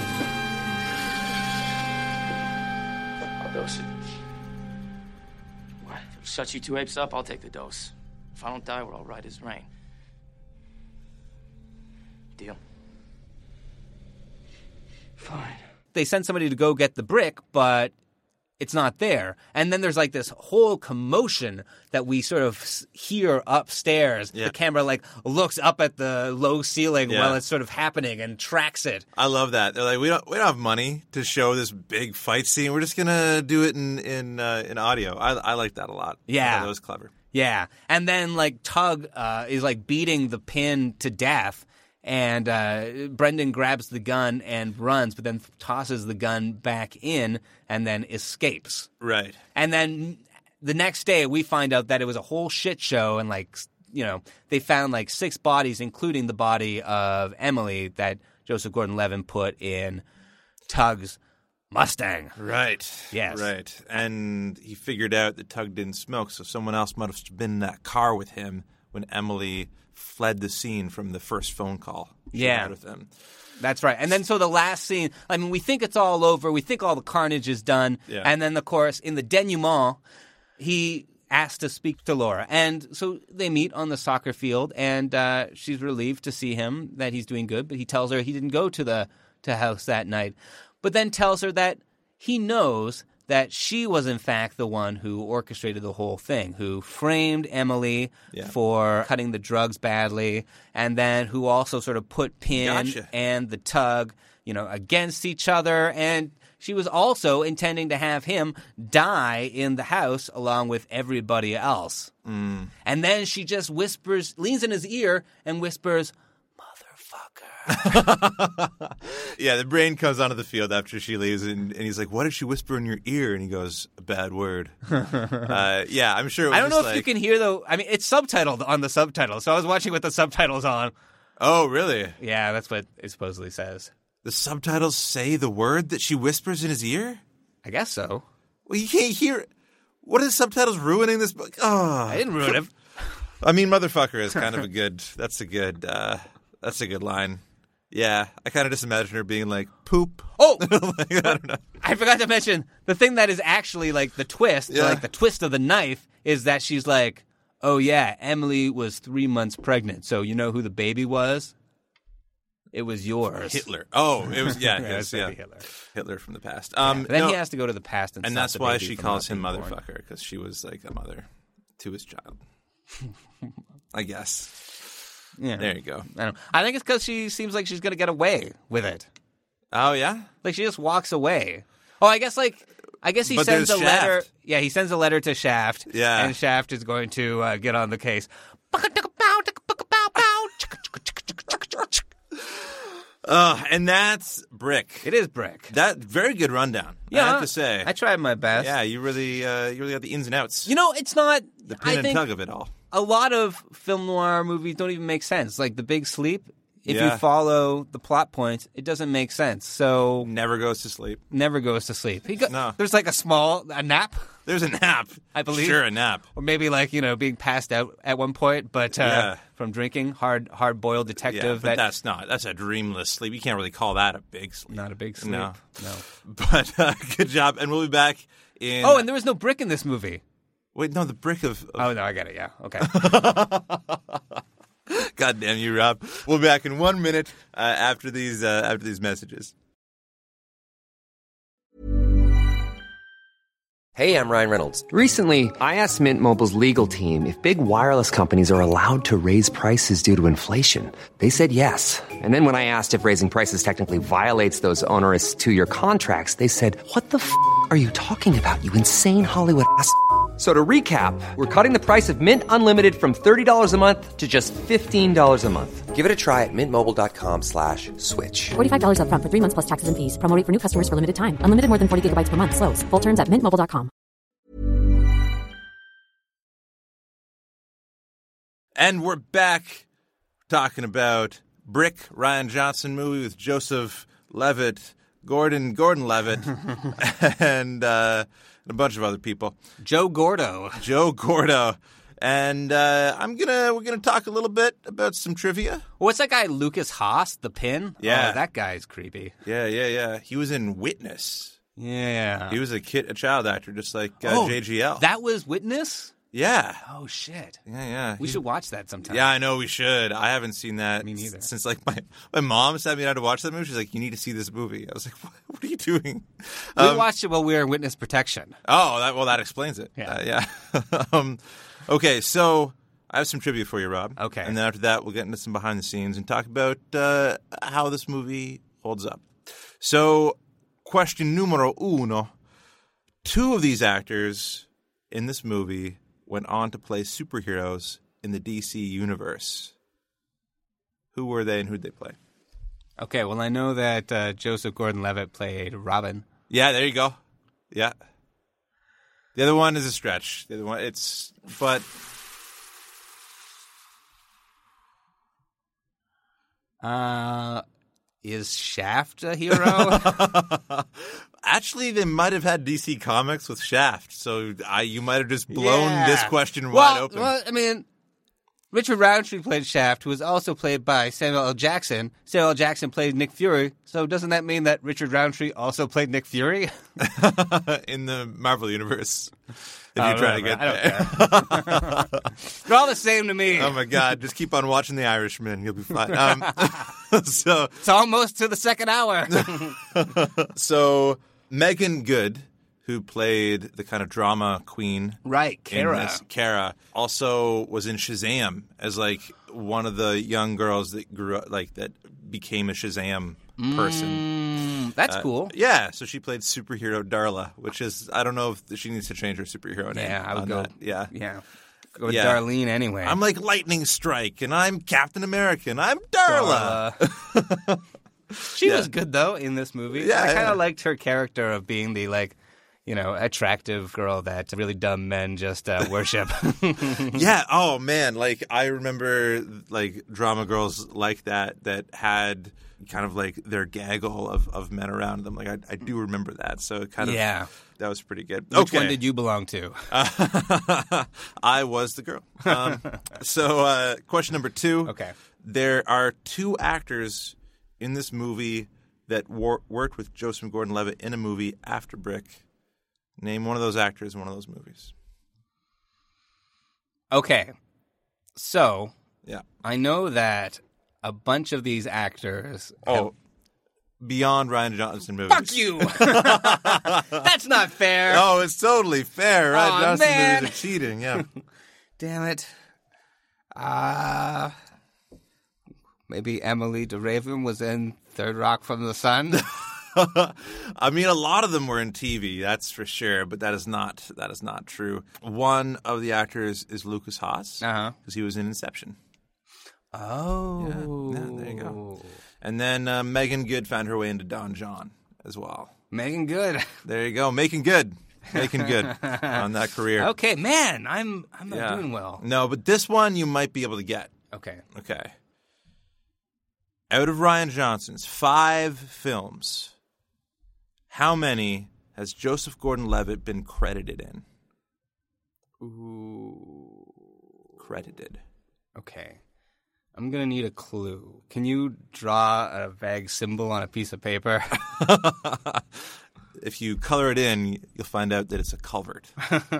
I'll dose it. What? If it shuts you two apes up, I'll take the dose. If I don't die, we're all right as rain. Deal? Fine. They send somebody to go get the brick, but it's not there. And then there's like this whole commotion that we sort of hear upstairs. Yeah. The camera like looks up at the low ceiling Yeah. while it's sort of happening and tracks it. I love that. They're like, we don't we don't have money to show this big fight scene. We're just gonna do it in in uh, in audio. I I like that a lot. Yeah. I thought that was clever. Yeah. And then like Tug uh, is like beating the Pin to death. And uh, Brendan grabs the gun and runs, but then tosses the gun back in and then escapes. Right. And then the next day, we find out that it was a whole shit show, and like, you know, they found like six bodies, including the body of Emily that Joseph Gordon-Levitt put in Tug's Mustang. Right. Yes. Right. And he figured out that Tug didn't smoke, so someone else must have been in that car with him when Emily fled the scene from the first phone call. she Yeah. had with him. That's right. And then so the last scene, I mean, we think it's all over. We think all the carnage is done. Yeah. And then, of course, in the denouement, he asks to speak to Laura. And so they meet on the soccer field, and uh, she's relieved to see him, that he's doing good. But he tells her he didn't go to the to house that night. But then tells her that he knows that she was, in fact, the one who orchestrated the whole thing, who framed Emily Yeah. for cutting the drugs badly, and then who also sort of put Pin Gotcha. and the Tug, you know, against each other. And she was also intending to have him die in the house along with everybody else. Mm. And then she just whispers, leans in his ear and whispers, "Motherfucker." Yeah, the brain comes onto the field after she leaves, and, and he's like, "What did she whisper in your ear?" And he goes, "A bad word." uh, yeah, I'm sure. It was I don't know just if like, you can hear, though. I mean, it's subtitled on the subtitles, so I was watching with the subtitles on. Oh, really? Yeah, that's what it supposedly says. The subtitles say the word that she whispers in his ear? I guess so. Well, you can't hear it. What are the subtitles ruining this book? Oh, I didn't ruin it. I mean, motherfucker is kind of a good. That's a good. Uh, that's a good line. Yeah, I kind of just imagine her being like, "Poop." Oh, Like, I don't know. I forgot to mention the thing that is actually like the twist, Yeah. like the twist of the knife, is that she's like, "Oh yeah, Emily was three months pregnant, so you know who the baby was? It was yours." Hitler. Oh, it was yeah, Yeah, his, it's gotta yeah. be Hitler. Hitler from the past. Um, Then no, he has to go to the past and, and stop that's the why baby she from calls not him being born. motherfucker, because she was like a mother to his child. I guess. Yeah. There you go. I, don't, I think it's because she seems like she's gonna get away with it. Oh yeah. Like she just walks away. Oh, I guess like I guess he But sends a there's letter. Shaft. Yeah, he sends a letter to Shaft. Yeah. and Shaft is going to uh, get on the case. Uh, and that's Brick. It is Brick. That very good rundown. Yeah, I have to say. I tried my best. Yeah, you really, uh, you really got the ins and outs. You know, it's not the I pin and think tug of it all. a lot of film noir movies don't even make sense. Like The Big Sleep, if Yeah. you follow the plot points, it doesn't make sense. So Never goes to sleep. never goes to sleep. He go, No. There's like a small a nap, There's a nap. I believe. Sure, a nap. or maybe like you know being passed out at one point, but uh, Yeah. from drinking. Hard hard boiled Yeah, detective. but that that's not. That's a dreamless sleep. You can't really call that a big sleep. not a big sleep. No. no. But uh, good job. And we'll be back in... Oh, and there was no brick in this movie. Wait, no, the brick of... of Oh no, I get it. Yeah, okay. God damn you, Rob. We'll be back in one minute uh, after these uh, after these messages. Hey, I'm Ryan Reynolds. Recently, I asked Mint Mobile's legal team if big wireless companies are allowed to raise prices due to inflation. They said yes. And then when I asked if raising prices technically violates those onerous two-year contracts, they said, "What the f*** are you talking about, you insane Hollywood ass?" So to recap, we're cutting the price of Mint Unlimited from thirty dollars a month to just fifteen dollars a month. Give it a try at mintmobile.com slash switch. forty-five dollars up front for three months plus taxes and fees. Promo rate for new customers for limited time. Unlimited more than forty gigabytes per month. Slows full terms at mint mobile dot com. And we're back talking about Brick, Rian Johnson movie with Joseph Levitt, Gordon Gordon Levitt, and uh, a bunch of other people. Joe Gordo. Joe Gordo. And uh, I'm gonna we're gonna talk a little bit about some trivia. What's that guy Lucas Haas, the pin? Yeah. Oh, that guy's creepy. Yeah, yeah, yeah. He was in Witness. Yeah. He was a kid, a child actor, just like uh, Oh, J G L. That was Witness? Yeah. Oh, shit. Yeah, yeah. We He- should watch that sometime. Yeah, I know we should. I haven't seen that Me neither. since like my my mom sat me down to watch that movie. She's like, "You need to see this movie." I was like, "What, what are you doing?" We Um, watched it while we were in witness protection. Oh, that well, that explains it. Yeah. Uh, yeah. um, okay, so I have some trivia for you, Rob. Okay. And then after that, we'll get into some behind the scenes and talk about uh, how this movie holds up. So, question numero uno: two of these actors in this movie went on to play superheroes in the D C universe. Who were they and who'd they play? Okay, well, I know that uh, Joseph Gordon-Levitt played Robin. Yeah, there you go. Yeah. The other one is a stretch. The other one, it's, but Uh, is Shaft a hero? actually, they might have had D C Comics with Shaft, so I, you might have just blown Yeah. this question well, wide open. Well, I mean, Richard Roundtree played Shaft, who was also played by Samuel L. Jackson. Samuel L. Jackson played Nick Fury, so doesn't that mean that Richard Roundtree also played Nick Fury? In the Marvel universe, if Oh, you're trying to whatever. get I there. They're all the same to me. Oh my God! Just keep on watching The Irishman; you'll be fine. Um, so, It's almost to the second hour. so Megan Good, who played the kind of drama queen, Right, in Kara. this- Kara also was in Shazam as like one of the young girls that grew up, like that became a Shazam person. Mm, that's Uh, cool. Yeah, so she played superhero Darla, which is I don't know if she needs to change her superhero name. Yeah, I would on go. that. Yeah, Yeah. Go with Yeah. Darlene anyway. I'm like Lightning Strike, and I'm Captain America, and I'm Darla. Darla. She Yeah. was good though in this movie. Yeah, I kind yeah. of liked her character of being the like, you know, attractive girl that really dumb men just uh, worship. Yeah. Oh man, like I remember like drama girls like that that had kind of like their gaggle of, of men around them. Like I, I do remember that. So it kind of Yeah. that was pretty good. Which okay. one did you belong to? Uh, I was the girl. Um, so uh, question number two. Okay. There are two actors in this movie that wor- worked with Joseph Gordon-Levitt in a movie after Brick. Name one of those actors in one of those movies. Okay. So, Yeah. I know that a bunch of these actors have- Oh, beyond Rian Johnson movies. Fuck you! That's not fair. Oh, it's totally fair. Rian Aw, Johnson man. movies are cheating. Yeah. Damn it. Uh, maybe Emily DeRaven was in Third Rock from the Sun. I mean, a lot of them were in T V, that's for sure, but that is not that is not true. One of the actors is Lucas Haas, because Uh-huh. he was in Inception. Oh. Yeah, yeah, there you go. And then uh, Megan Good found her way into Don John as well. Megan Good. There you go, making good, making good on that career. Okay, man, I'm I'm not Yeah. doing well. No, but this one you might be able to get. Okay. Okay. Out of Rian Johnson's five films, how many has Joseph Gordon-Levitt been credited in? Ooh. Credited. Okay. I'm going to need a clue. Can you draw a vague symbol on a piece of paper? If you color it in, you'll find out that it's a culvert.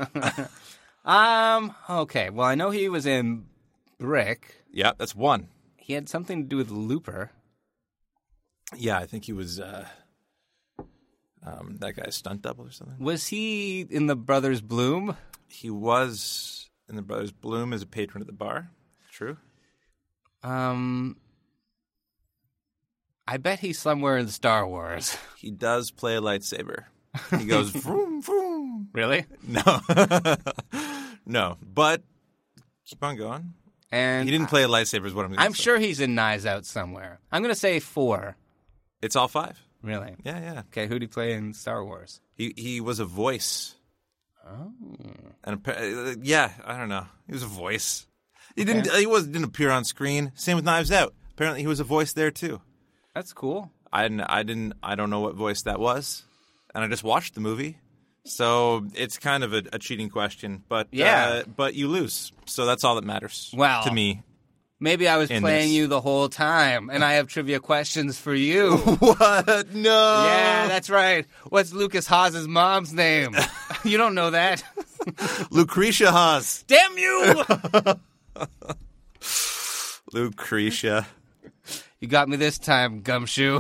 um. Okay. Well, I know he was in Brick. Yeah, that's one. He had something to do with Looper. Yeah, I think he was uh, um, that guy's stunt double or something. Was he in the Brothers Bloom? He was in the Brothers Bloom as a patron at the bar. True. Um, I bet he's somewhere in Star Wars. He does play a lightsaber. He goes vroom vroom. Really? No, no. But keep on going. And he didn't play a lightsaber. Is what I'm. Gonna I'm say. sure he's in Knives Out somewhere. I'm going to say four. It's all five. Really? Yeah, yeah. Okay, who'd he play in Star Wars? He he was a voice. Oh. And uh, yeah, I don't know. He was a voice. He didn't. Okay. He was didn't appear on screen. Same with Knives Out. Apparently, he was a voice there too. That's cool. I didn't. I didn't. I don't know what voice that was, and I just watched the movie, so it's kind of a, a cheating question. But yeah, uh, but you lose, so that's all that matters. Wow. To me. Maybe I was playing this. you the whole time, and I have trivia questions for you. What? No. Yeah, that's right. What's Lucas Haas's mom's name? You don't know that. Lucretia Haas. Damn you! Lucretia. You got me this time, Gumshoe.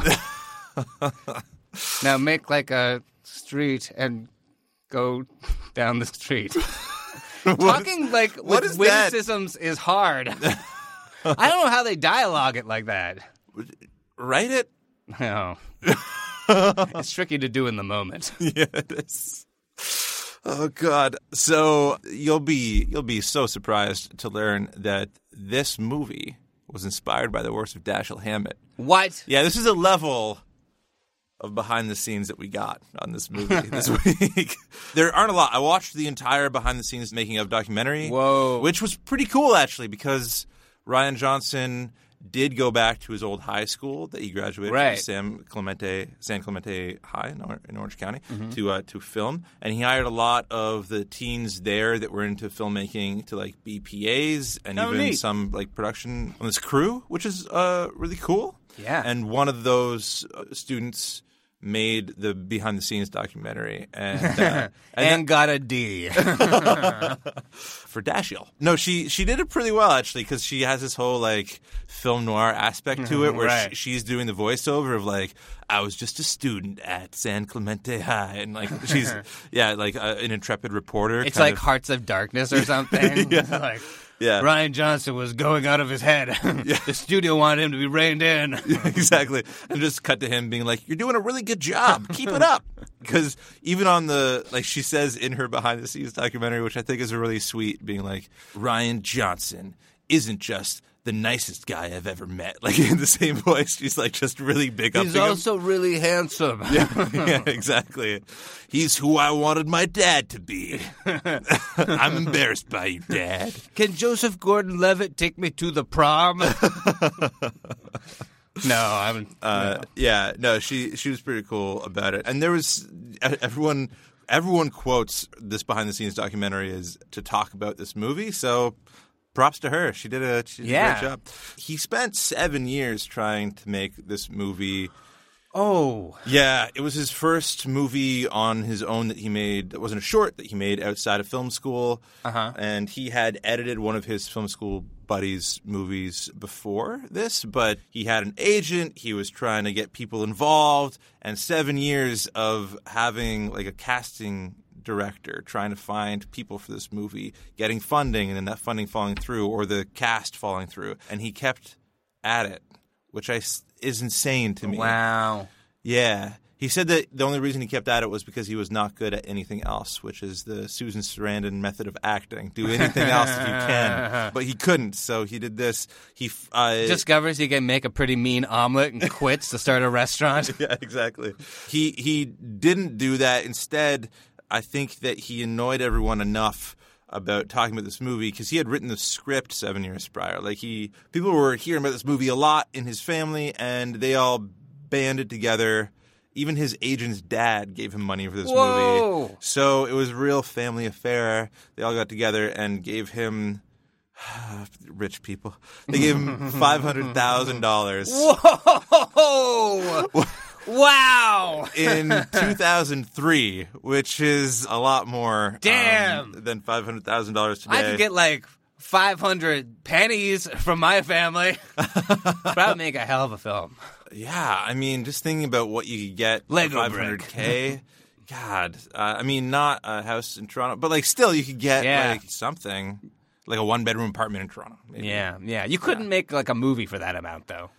Now make like a street and go down the street. Talking like what with is witticisms that? Is hard. I don't know how they dialogue it like that. Write it? No. It's tricky to do in the moment. Yeah, it is. Oh God! So you'll be you'll be so surprised to learn that this movie was inspired by the works of Dashiell Hammett. What? Yeah, this is a level of behind the scenes that we got on this movie this week. There aren't a lot. I watched the entire behind the scenes making of documentary. Whoa. Which was pretty cool actually because Rian Johnson did go back to his old high school that he graduated right. from, San Clemente, San Clemente High in, or- in Orange County, mm-hmm. to uh, to film, and he hired a lot of the teens there that were into filmmaking to like be P As and oh, even neat. some like production on this crew, which is uh, really cool. Yeah, and one of those uh, students made the behind the scenes documentary and uh, and, and that, got a D for Dashiell. No, she she did it pretty well actually because she has this whole like film noir aspect to it where right. she, she's doing the voiceover of like I was just a student at San Clemente High and like she's yeah like uh, an intrepid reporter. It's like of. Hearts of Darkness or something. yeah. Like, yeah. Rian Johnson was going out of his head. Yeah. The studio wanted him to be reined in. Yeah, exactly. And just cut to him being like, you're doing a really good job. Keep it up. Because even on the, like she says in her behind the scenes documentary, which I think is a really sweet, being like, Rian Johnson isn't just the nicest guy I've ever met. Like in the same voice, she's like just really big up. He's also him. Really handsome. Yeah, yeah, exactly. He's who I wanted my dad to be. I'm embarrassed by you, Dad. Can Joseph Gordon-Levitt take me to the prom? No, I'm. Uh, no. Yeah, no, she she was pretty cool about it, and there was everyone. Everyone quotes this behind the scenes documentary as to talk about this movie, so. Props to her. She did a, she did yeah. a great job. He spent seven years trying to make this movie. Oh. Yeah. It was his first movie on his own that he made. It wasn't a short that he made outside of film school. Uh-huh. And he had edited one of his film school buddies' movies before this, but he had an agent. He was trying to get people involved. And seven years of having like a casting director trying to find people for this movie, getting funding, and then that funding falling through, or the cast falling through, and he kept at it, which I is insane to me. Wow. Yeah, he said that the only reason he kept at it was because he was not good at anything else, which is the Susan Sarandon method of acting: do anything else if you can. But he couldn't, so he did this. He uh, discovers he can make a pretty mean omelet and quits to start a restaurant. Yeah, exactly. He he didn't do that. Instead, I think that he annoyed everyone enough about talking about this movie because he had written the script seven years prior. Like he, people were hearing about this movie a lot in his family, and they all banded together. Even his agent's dad gave him money for this Whoa. movie. So it was a real family affair. They all got together and gave him rich people. They gave him five hundred thousand dollars. Whoa! Wow! In two thousand three, which is a lot more Damn. Um, than five hundred thousand dollars today. I could get like five hundred pennies from my family. But I would make a hell of a film. Yeah, I mean, just thinking about what you could get Lego for five hundred K. God, uh, I mean, not a house in Toronto, but like still you could get Yeah. like something, like a one-bedroom apartment in Toronto. Maybe. Yeah, yeah. You couldn't yeah. make like a movie for that amount, though.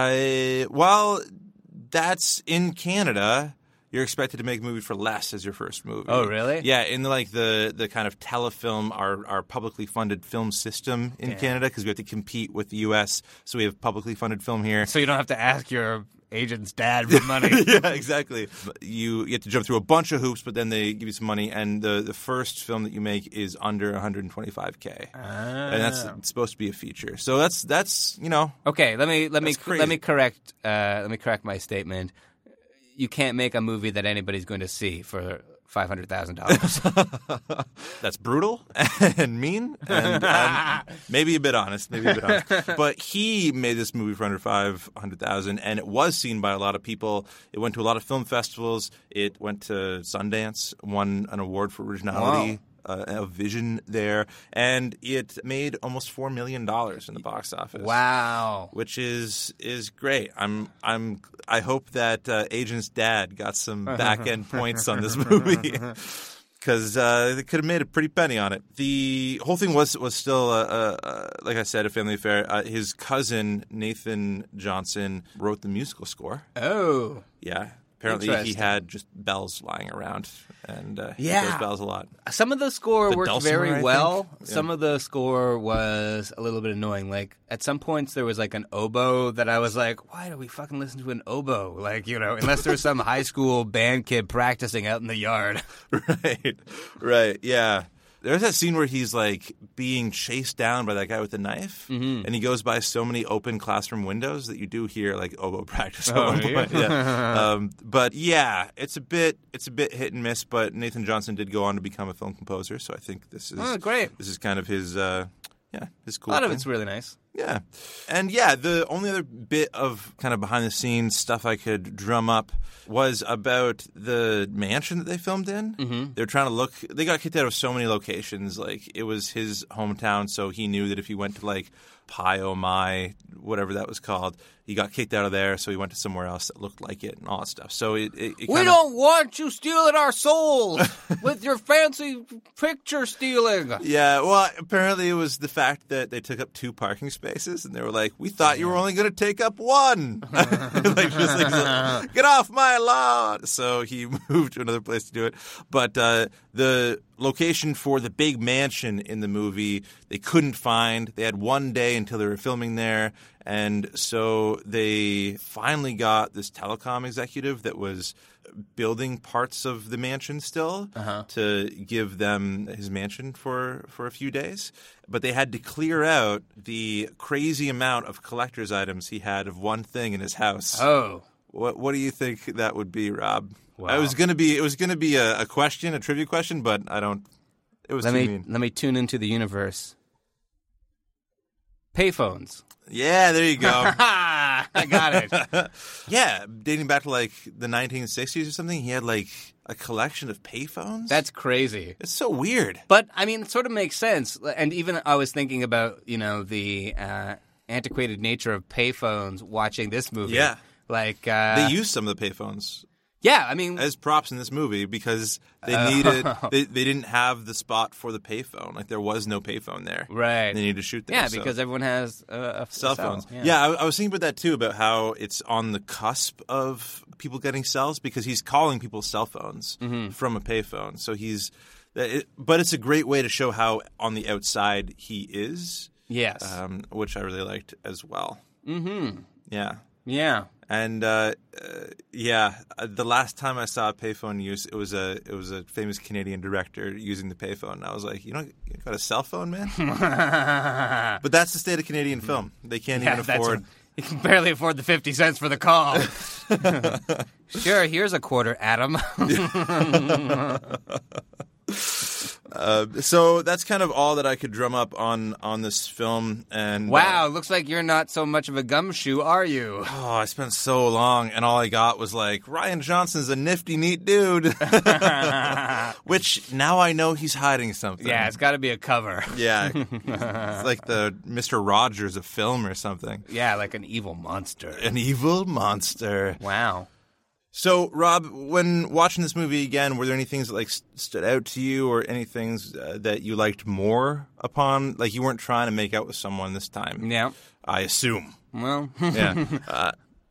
Uh, well, that's in Canada. You're expected to make a movie for less as your first movie. Oh, really? Yeah, in the, like the, the kind of telefilm, our, our publicly funded film system in yeah. Canada, because we have to compete with the U S, so we have publicly funded film here. So you don't have to ask your agent's dad for money. Yeah, exactly. You, you have to jump through a bunch of hoops, but then they give you some money, and the, the first film that you make is under one hundred twenty-five K, ah. and that's it's supposed to be a feature. So that's that's you know. Okay, let me let me crazy. let me correct uh, let me correct my statement. You can't make a movie that anybody's going to see for five hundred thousand dollars. That's brutal and mean, and um, maybe a bit honest. Maybe a bit honest. But he made this movie for under five hundred thousand, and it was seen by a lot of people. It went to a lot of film festivals. It went to Sundance, won an award for originality. Wow. Uh, a vision there, and it made almost four million dollars in the box office. Wow, which is is great. I'm I'm I hope that uh, Agent's dad got some back end points on this movie because uh, they could have made a pretty penny on it. The whole thing was was still a, a, a, like I said, a family affair. Uh, his cousin Nathan Johnson wrote the musical score. Oh, yeah. Apparently, he had just bells lying around, and uh, he yeah. used those bells a lot. Some of the score the worked dulcimer, very well. Yeah. Some of the score was a little bit annoying. Like, at some points, there was like an oboe that I was like, why do we fucking listen to an oboe? Like, you know, unless there's some high school band kid practicing out in the yard. Right, right, yeah. There's that scene where he's like being chased down by that guy with the knife, mm-hmm. and he goes by so many open classroom windows that you do hear like oboe practice at oh, one yeah. point. Yeah. um, but yeah, it's a bit it's a bit hit and miss. But Nathan Johnson did go on to become a film composer, so I think this is oh, great. This is kind of his uh, yeah his cool. A lot thing. of it's really nice. Yeah. And yeah, the only other bit of kind of behind the scenes stuff I could drum up was about the mansion that they filmed in. Mm-hmm. They were trying to look – they got kicked out of so many locations. Like it was his hometown, so he knew that if he went to like Pai O Mai, whatever that was called, he got kicked out of there, so he went to somewhere else that looked like it and all that stuff. So it, it, it We kinda... don't want you stealing our souls with your fancy picture stealing. Yeah, well, apparently it was the fact that they took up two parking spaces, and they were like, we thought you were only going to take up one. like, just like, get off my lawn. So he moved to another place to do it. But uh, the location for the big mansion in the movie, they couldn't find. They had one day until they were filming there. And so they finally got this telecom executive that was building parts of the mansion still uh-huh. to give them his mansion for, for a few days. But they had to clear out the crazy amount of collector's items he had of one thing in his house. Oh. What what do you think that would be, Rob? Wow. It was gonna be it was gonna be a, a question, a trivia question, but I don't it was let too me mean. let me tune into the universe. Payphones. Yeah, there you go. I got it. Yeah, dating back to like the nineteen sixties or something, he had like a collection of payphones. That's crazy. It's so weird. But, I mean, it sort of makes sense. And even I was thinking about, you know, the uh, antiquated nature of payphones watching this movie. Yeah. Like uh, they used some of the payphones. Yeah, I mean, as props in this movie because they uh, needed they, they didn't have the spot for the payphone. Like there was no payphone there. Right. They needed to shoot there. Yeah, so. because everyone has uh, a cell cell. phones. Yeah, yeah I, I was thinking about that too, about how it's on the cusp of people getting cells because he's calling people cell phones mm-hmm. from a payphone. So he's, it, but it's a great way to show how on the outside he is. Yes. Um, which I really liked as well. Mm-hmm. Yeah. Yeah. And uh, uh, yeah, uh, the last time I saw a payphone use, it was a it was a famous Canadian director using the payphone. And I was like, you don't you got a cell phone, man? But that's the state of Canadian film. They can't Yeah, even that's afford. a- you can barely afford the fifty cents for the call. Sure, here's a quarter, Adam. Uh, so that's kind of all that I could drum up on on this film. And Wow, uh, looks like you're not so much of a gumshoe, are you? oh, I spent so long, and all I got was like, Ryan Johnson's a nifty, neat dude. Which now I know he's hiding something. Yeah, it's got to be a cover. Yeah, it's like the Mister Rogers of film or something. Yeah, like an evil monster. An evil monster. Wow. So, Rob, when watching this movie again, were there any things that like st- stood out to you, or any things uh, that you liked more upon? Like you weren't trying to make out with someone this time. Yeah. I assume. Well, Yeah. Uh,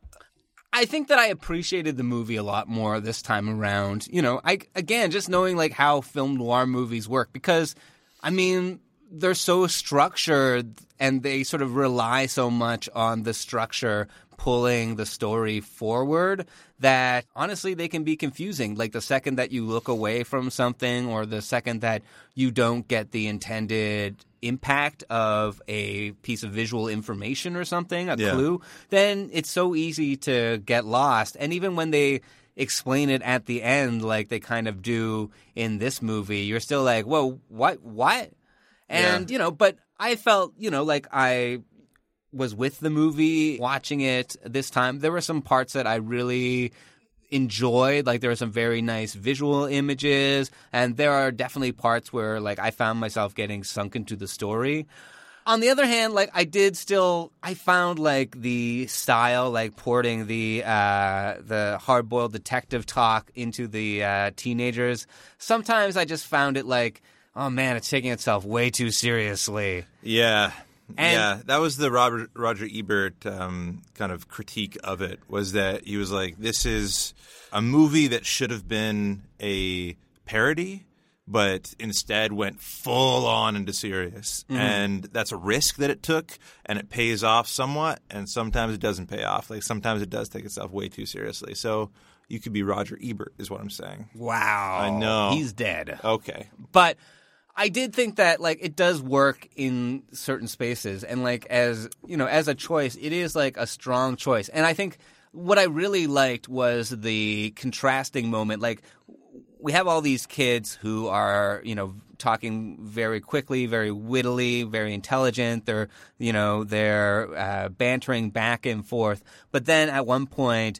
I think that I appreciated the movie a lot more this time around. You know, I again just knowing like how film noir movies work, because I mean they're so structured and they sort of rely so much on the structure pulling the story forward that honestly they can be confusing. Like the second that you look away from something, or the second that you don't get the intended impact of a piece of visual information or something, a Yeah. clue, then it's so easy to get lost. And even when they explain it at the end, like they kind of do in this movie, you're still like, whoa, what, what? And, Yeah. you know, but I felt, you know, like I was with the movie watching it this time. There were some parts that I really enjoyed. Like there were some very nice visual images, and there are definitely parts where like I found myself getting sunk into the story. On the other hand, like I did still, I found like the style, like porting the uh, the hard-boiled detective talk into the uh, teenagers. Sometimes I just found it like, oh man, it's taking itself way too seriously. yeah. And- yeah, that was the Robert, Roger Ebert um, kind of critique of it, was that he was like, this is a movie that should have been a parody, but instead went full on into serious. Mhm. And that's a risk that it took, and it pays off somewhat, and sometimes it doesn't pay off. Like sometimes it does take itself way too seriously. So you could be Roger Ebert is what I'm saying. Wow. I know. He's dead. Okay. But I did think that like it does work in certain spaces, and like as you know, as a choice, it is like a strong choice. And I think what I really liked was the contrasting moment. Like we have all these kids who are, you know, talking very quickly, very wittily, very intelligent. They're, you know, they're uh, bantering back and forth. But then at one point,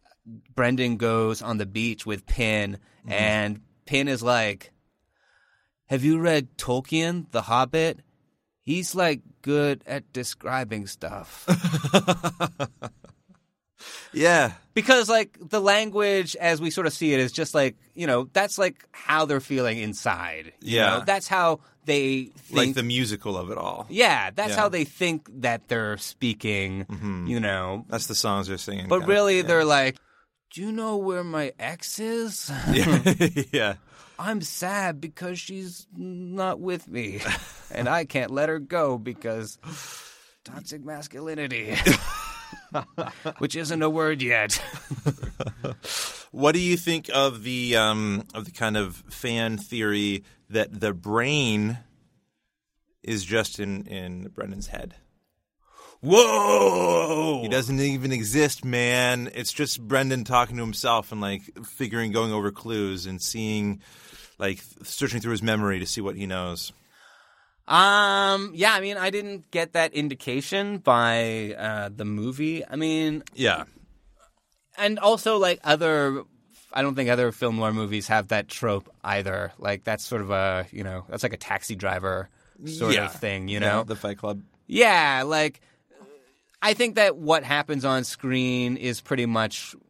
Brendan goes on the beach with Pin, mm-hmm. and Pin is like, have you read Tolkien, The Hobbit? He's, like, good at describing stuff. Yeah. Because, like, the language, as we sort of see it, is just, like, you know, that's, like, how they're feeling inside. You Yeah. know? That's how they think. Like the musical of it all. Yeah, that's Yeah. how they think that they're speaking, Mhm. you know. That's the songs they're singing. But kind of, really, yeah. they're like, do you know where my ex is? Yeah. yeah. I'm sad because she's not with me, and I can't let her go because toxic masculinity, which isn't a word yet. What do you think of the um, of the kind of fan theory that the brain is just in, in Brendan's head? Whoa! He doesn't even exist, man. It's just Brendan talking to himself and like figuring, going over clues and seeing, like searching through his memory to see what he knows. Um. Yeah. I mean, I didn't get that indication by uh, the movie. I mean, Yeah. and also like other. I don't think other film noir movies have that trope either. Like that's sort of a, you know, that's like a Taxi Driver sort Yeah. of thing. You Yeah, know, the Fight Club. Yeah, like I think that what happens on screen is pretty much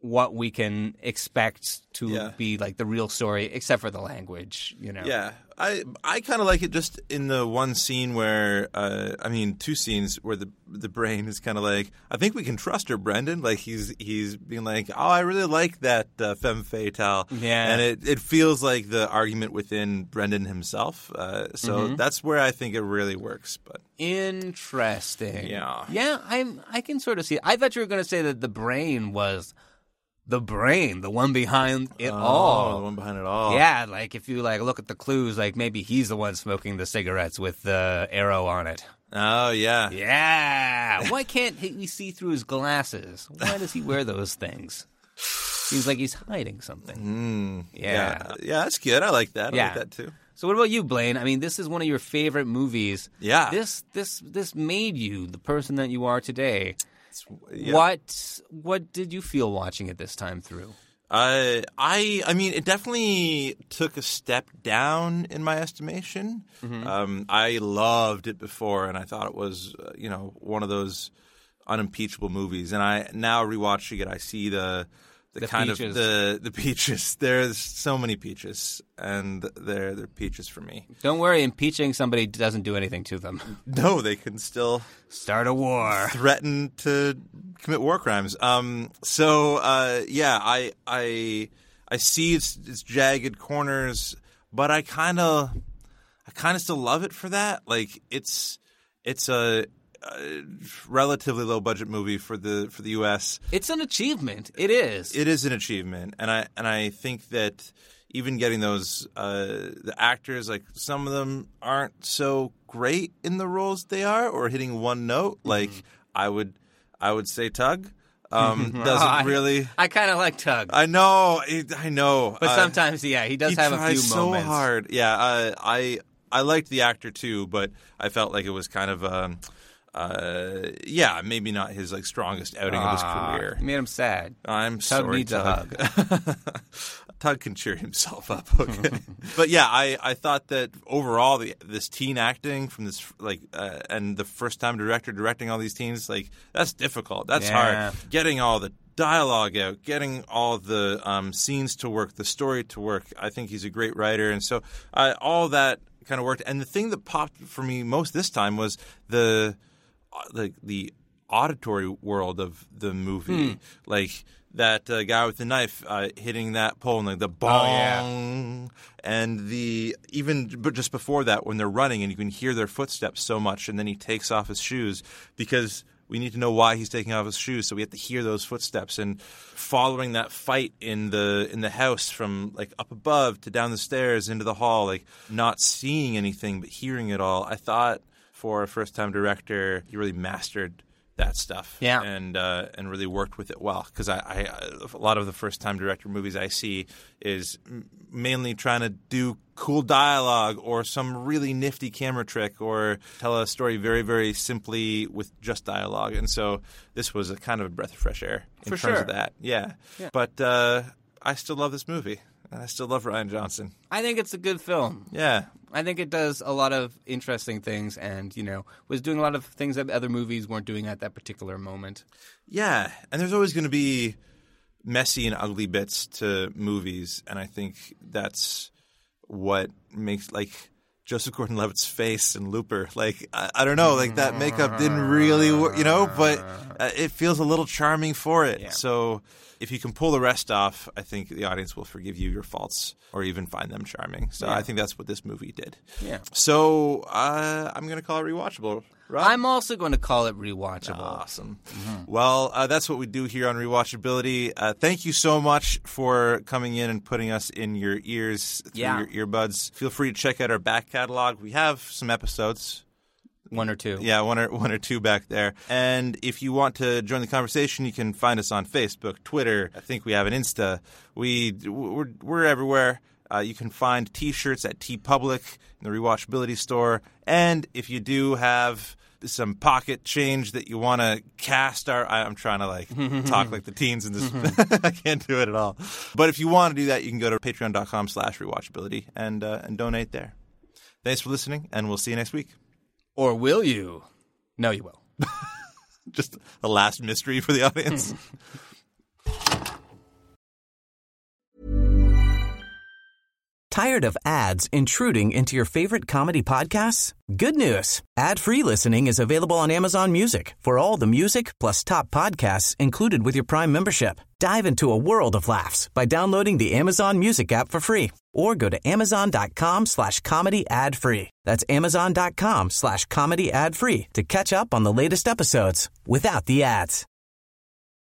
what we can expect to Yeah. be like the real story, except for the language, you know. Yeah, I I kind of like it just in the one scene where uh, I mean two scenes where the the brain is kind of like, I think we can trust her, Brendan. Like he's he's being like, oh, I really like that uh, femme fatale. Yeah. And it, it feels like the argument within Brendan himself. Uh, so Mhm. that's where I think it really works. But Interesting. Yeah. Yeah, I'm I can sort of see it. I thought you were going to say that the brain was the brain, the one behind it oh, all. the one behind it all. Yeah, like if you like look at the clues, like maybe he's the one smoking the cigarettes with the arrow on it. Oh yeah. Yeah. Why can't he see through his glasses? Why does he wear those things? Seems like he's hiding something. Mm, Yeah. yeah. Yeah, that's good. I like that. I Yeah. like that too. So what about you, Blaine? I mean, this is one of your favorite movies. Yeah. This this this made you the person that you are today. Yeah. What what did you feel watching it this time through? Uh, I I mean, it definitely took a step down in my estimation. Mhm. Um, I loved it before, and I thought it was uh, you know one of those unimpeachable movies. And I now rewatching it, I see the the, The kind peaches. of the the peaches. There's so many peaches, and they're they're peaches for me. Don't worry, impeaching somebody doesn't do anything to them. No, they can still start a war, threaten to commit war crimes. Um, so uh, yeah, I I I see its its jagged corners, but I kind of I kind of still love it for that. Like it's it's a, a relatively low budget movie for the for the U S. It's an achievement. It is. It is an achievement, and I and I think that even getting those uh, the actors, like some of them aren't so great in the roles they are, or hitting one note. Like I would I would say Tug um, doesn't I, really. I kind of like Tug. I know, I know, But uh, sometimes, yeah, he does he have a tries few so moments. hard. Yeah, uh, I I liked the actor too, but I felt like it was kind of. Um, Uh, yeah, maybe not his like strongest outing of his Ah, career. Made him sad. I'm Tug sorry, needs Tug. a hug. Tug can cheer himself up. Okay, but yeah, I, I thought that overall the this teen acting from this like uh, and the first time director directing all these teens, like that's difficult. That's Yeah. hard. Getting all the dialogue out, getting all the um, scenes to work, the story to work. I think he's a great writer, and so uh, all that kind of worked. And the thing that popped for me most this time was the the the auditory world of the movie, Hmm. like that uh, guy with the knife uh, hitting that pole and like the bong, Oh, yeah. and the even but just before that when they're running and you can hear their footsteps so much, and then he takes off his shoes because we need to know why he's taking off his shoes, so we have to hear those footsteps, and following that fight in the in the house from like up above to down the stairs into the hall, like not seeing anything but hearing it all. I thought for a first time director, he really mastered that stuff, Yeah. and uh, and really worked with it well. Because I, I, a lot of the first time director movies I see is m- mainly trying to do cool dialogue or some really nifty camera trick or tell a story very very simply with just dialogue. And so this was a kind of a breath of fresh air in For terms sure. of that. Yeah, Yeah. but uh, I still love this movie. And I still love Rian Johnson. I think it's a good film. Yeah. I think it does a lot of interesting things and, you know, was doing a lot of things that other movies weren't doing at that particular moment. Yeah, and there's always going to be messy and ugly bits to movies, and I think that's what makes, like, Joseph Gordon-Levitt's face in Looper. Like, I, I don't know, like, that makeup didn't really work, you know, but uh, it feels a little charming for it. Yeah. So if you can pull the rest off, I think the audience will forgive you your faults or even find them charming. So Yeah. I think that's what this movie did. Yeah. So uh, I'm going to call it rewatchable. Rob? I'm also going to call it rewatchable. Awesome. Well, uh, that's what we do here on Rewatchability. Uh, thank you so much for coming in and putting us in your ears through Yeah. your earbuds. Feel free to check out our back catalog. We have some episodes. One or two. Yeah, one or one or two back there. And if you want to join the conversation, you can find us on Facebook, Twitter. I think we have an Insta. We we're, we're everywhere. Uh, you can find T-shirts at TeePublic in the Rewatchability store. And if you do have some pocket change that you want to cast our I, I'm trying to like talk like the teens in this I can't do it at all. But if you want to do that, you can go to patreon.com slash rewatchability and uh, and donate there. Thanks for listening, and we'll see you next week. Or will you? No, you will. Just a last mystery for the audience. Tired of ads intruding into your favorite comedy podcasts? Good news. Ad-free listening is available on Amazon Music for all the music plus top podcasts included with your Prime membership. Dive into a world of laughs by downloading the Amazon Music app for free or go to amazon.com slash comedy ad free. That's amazon.com slash comedy ad free to catch up on the latest episodes without the ads.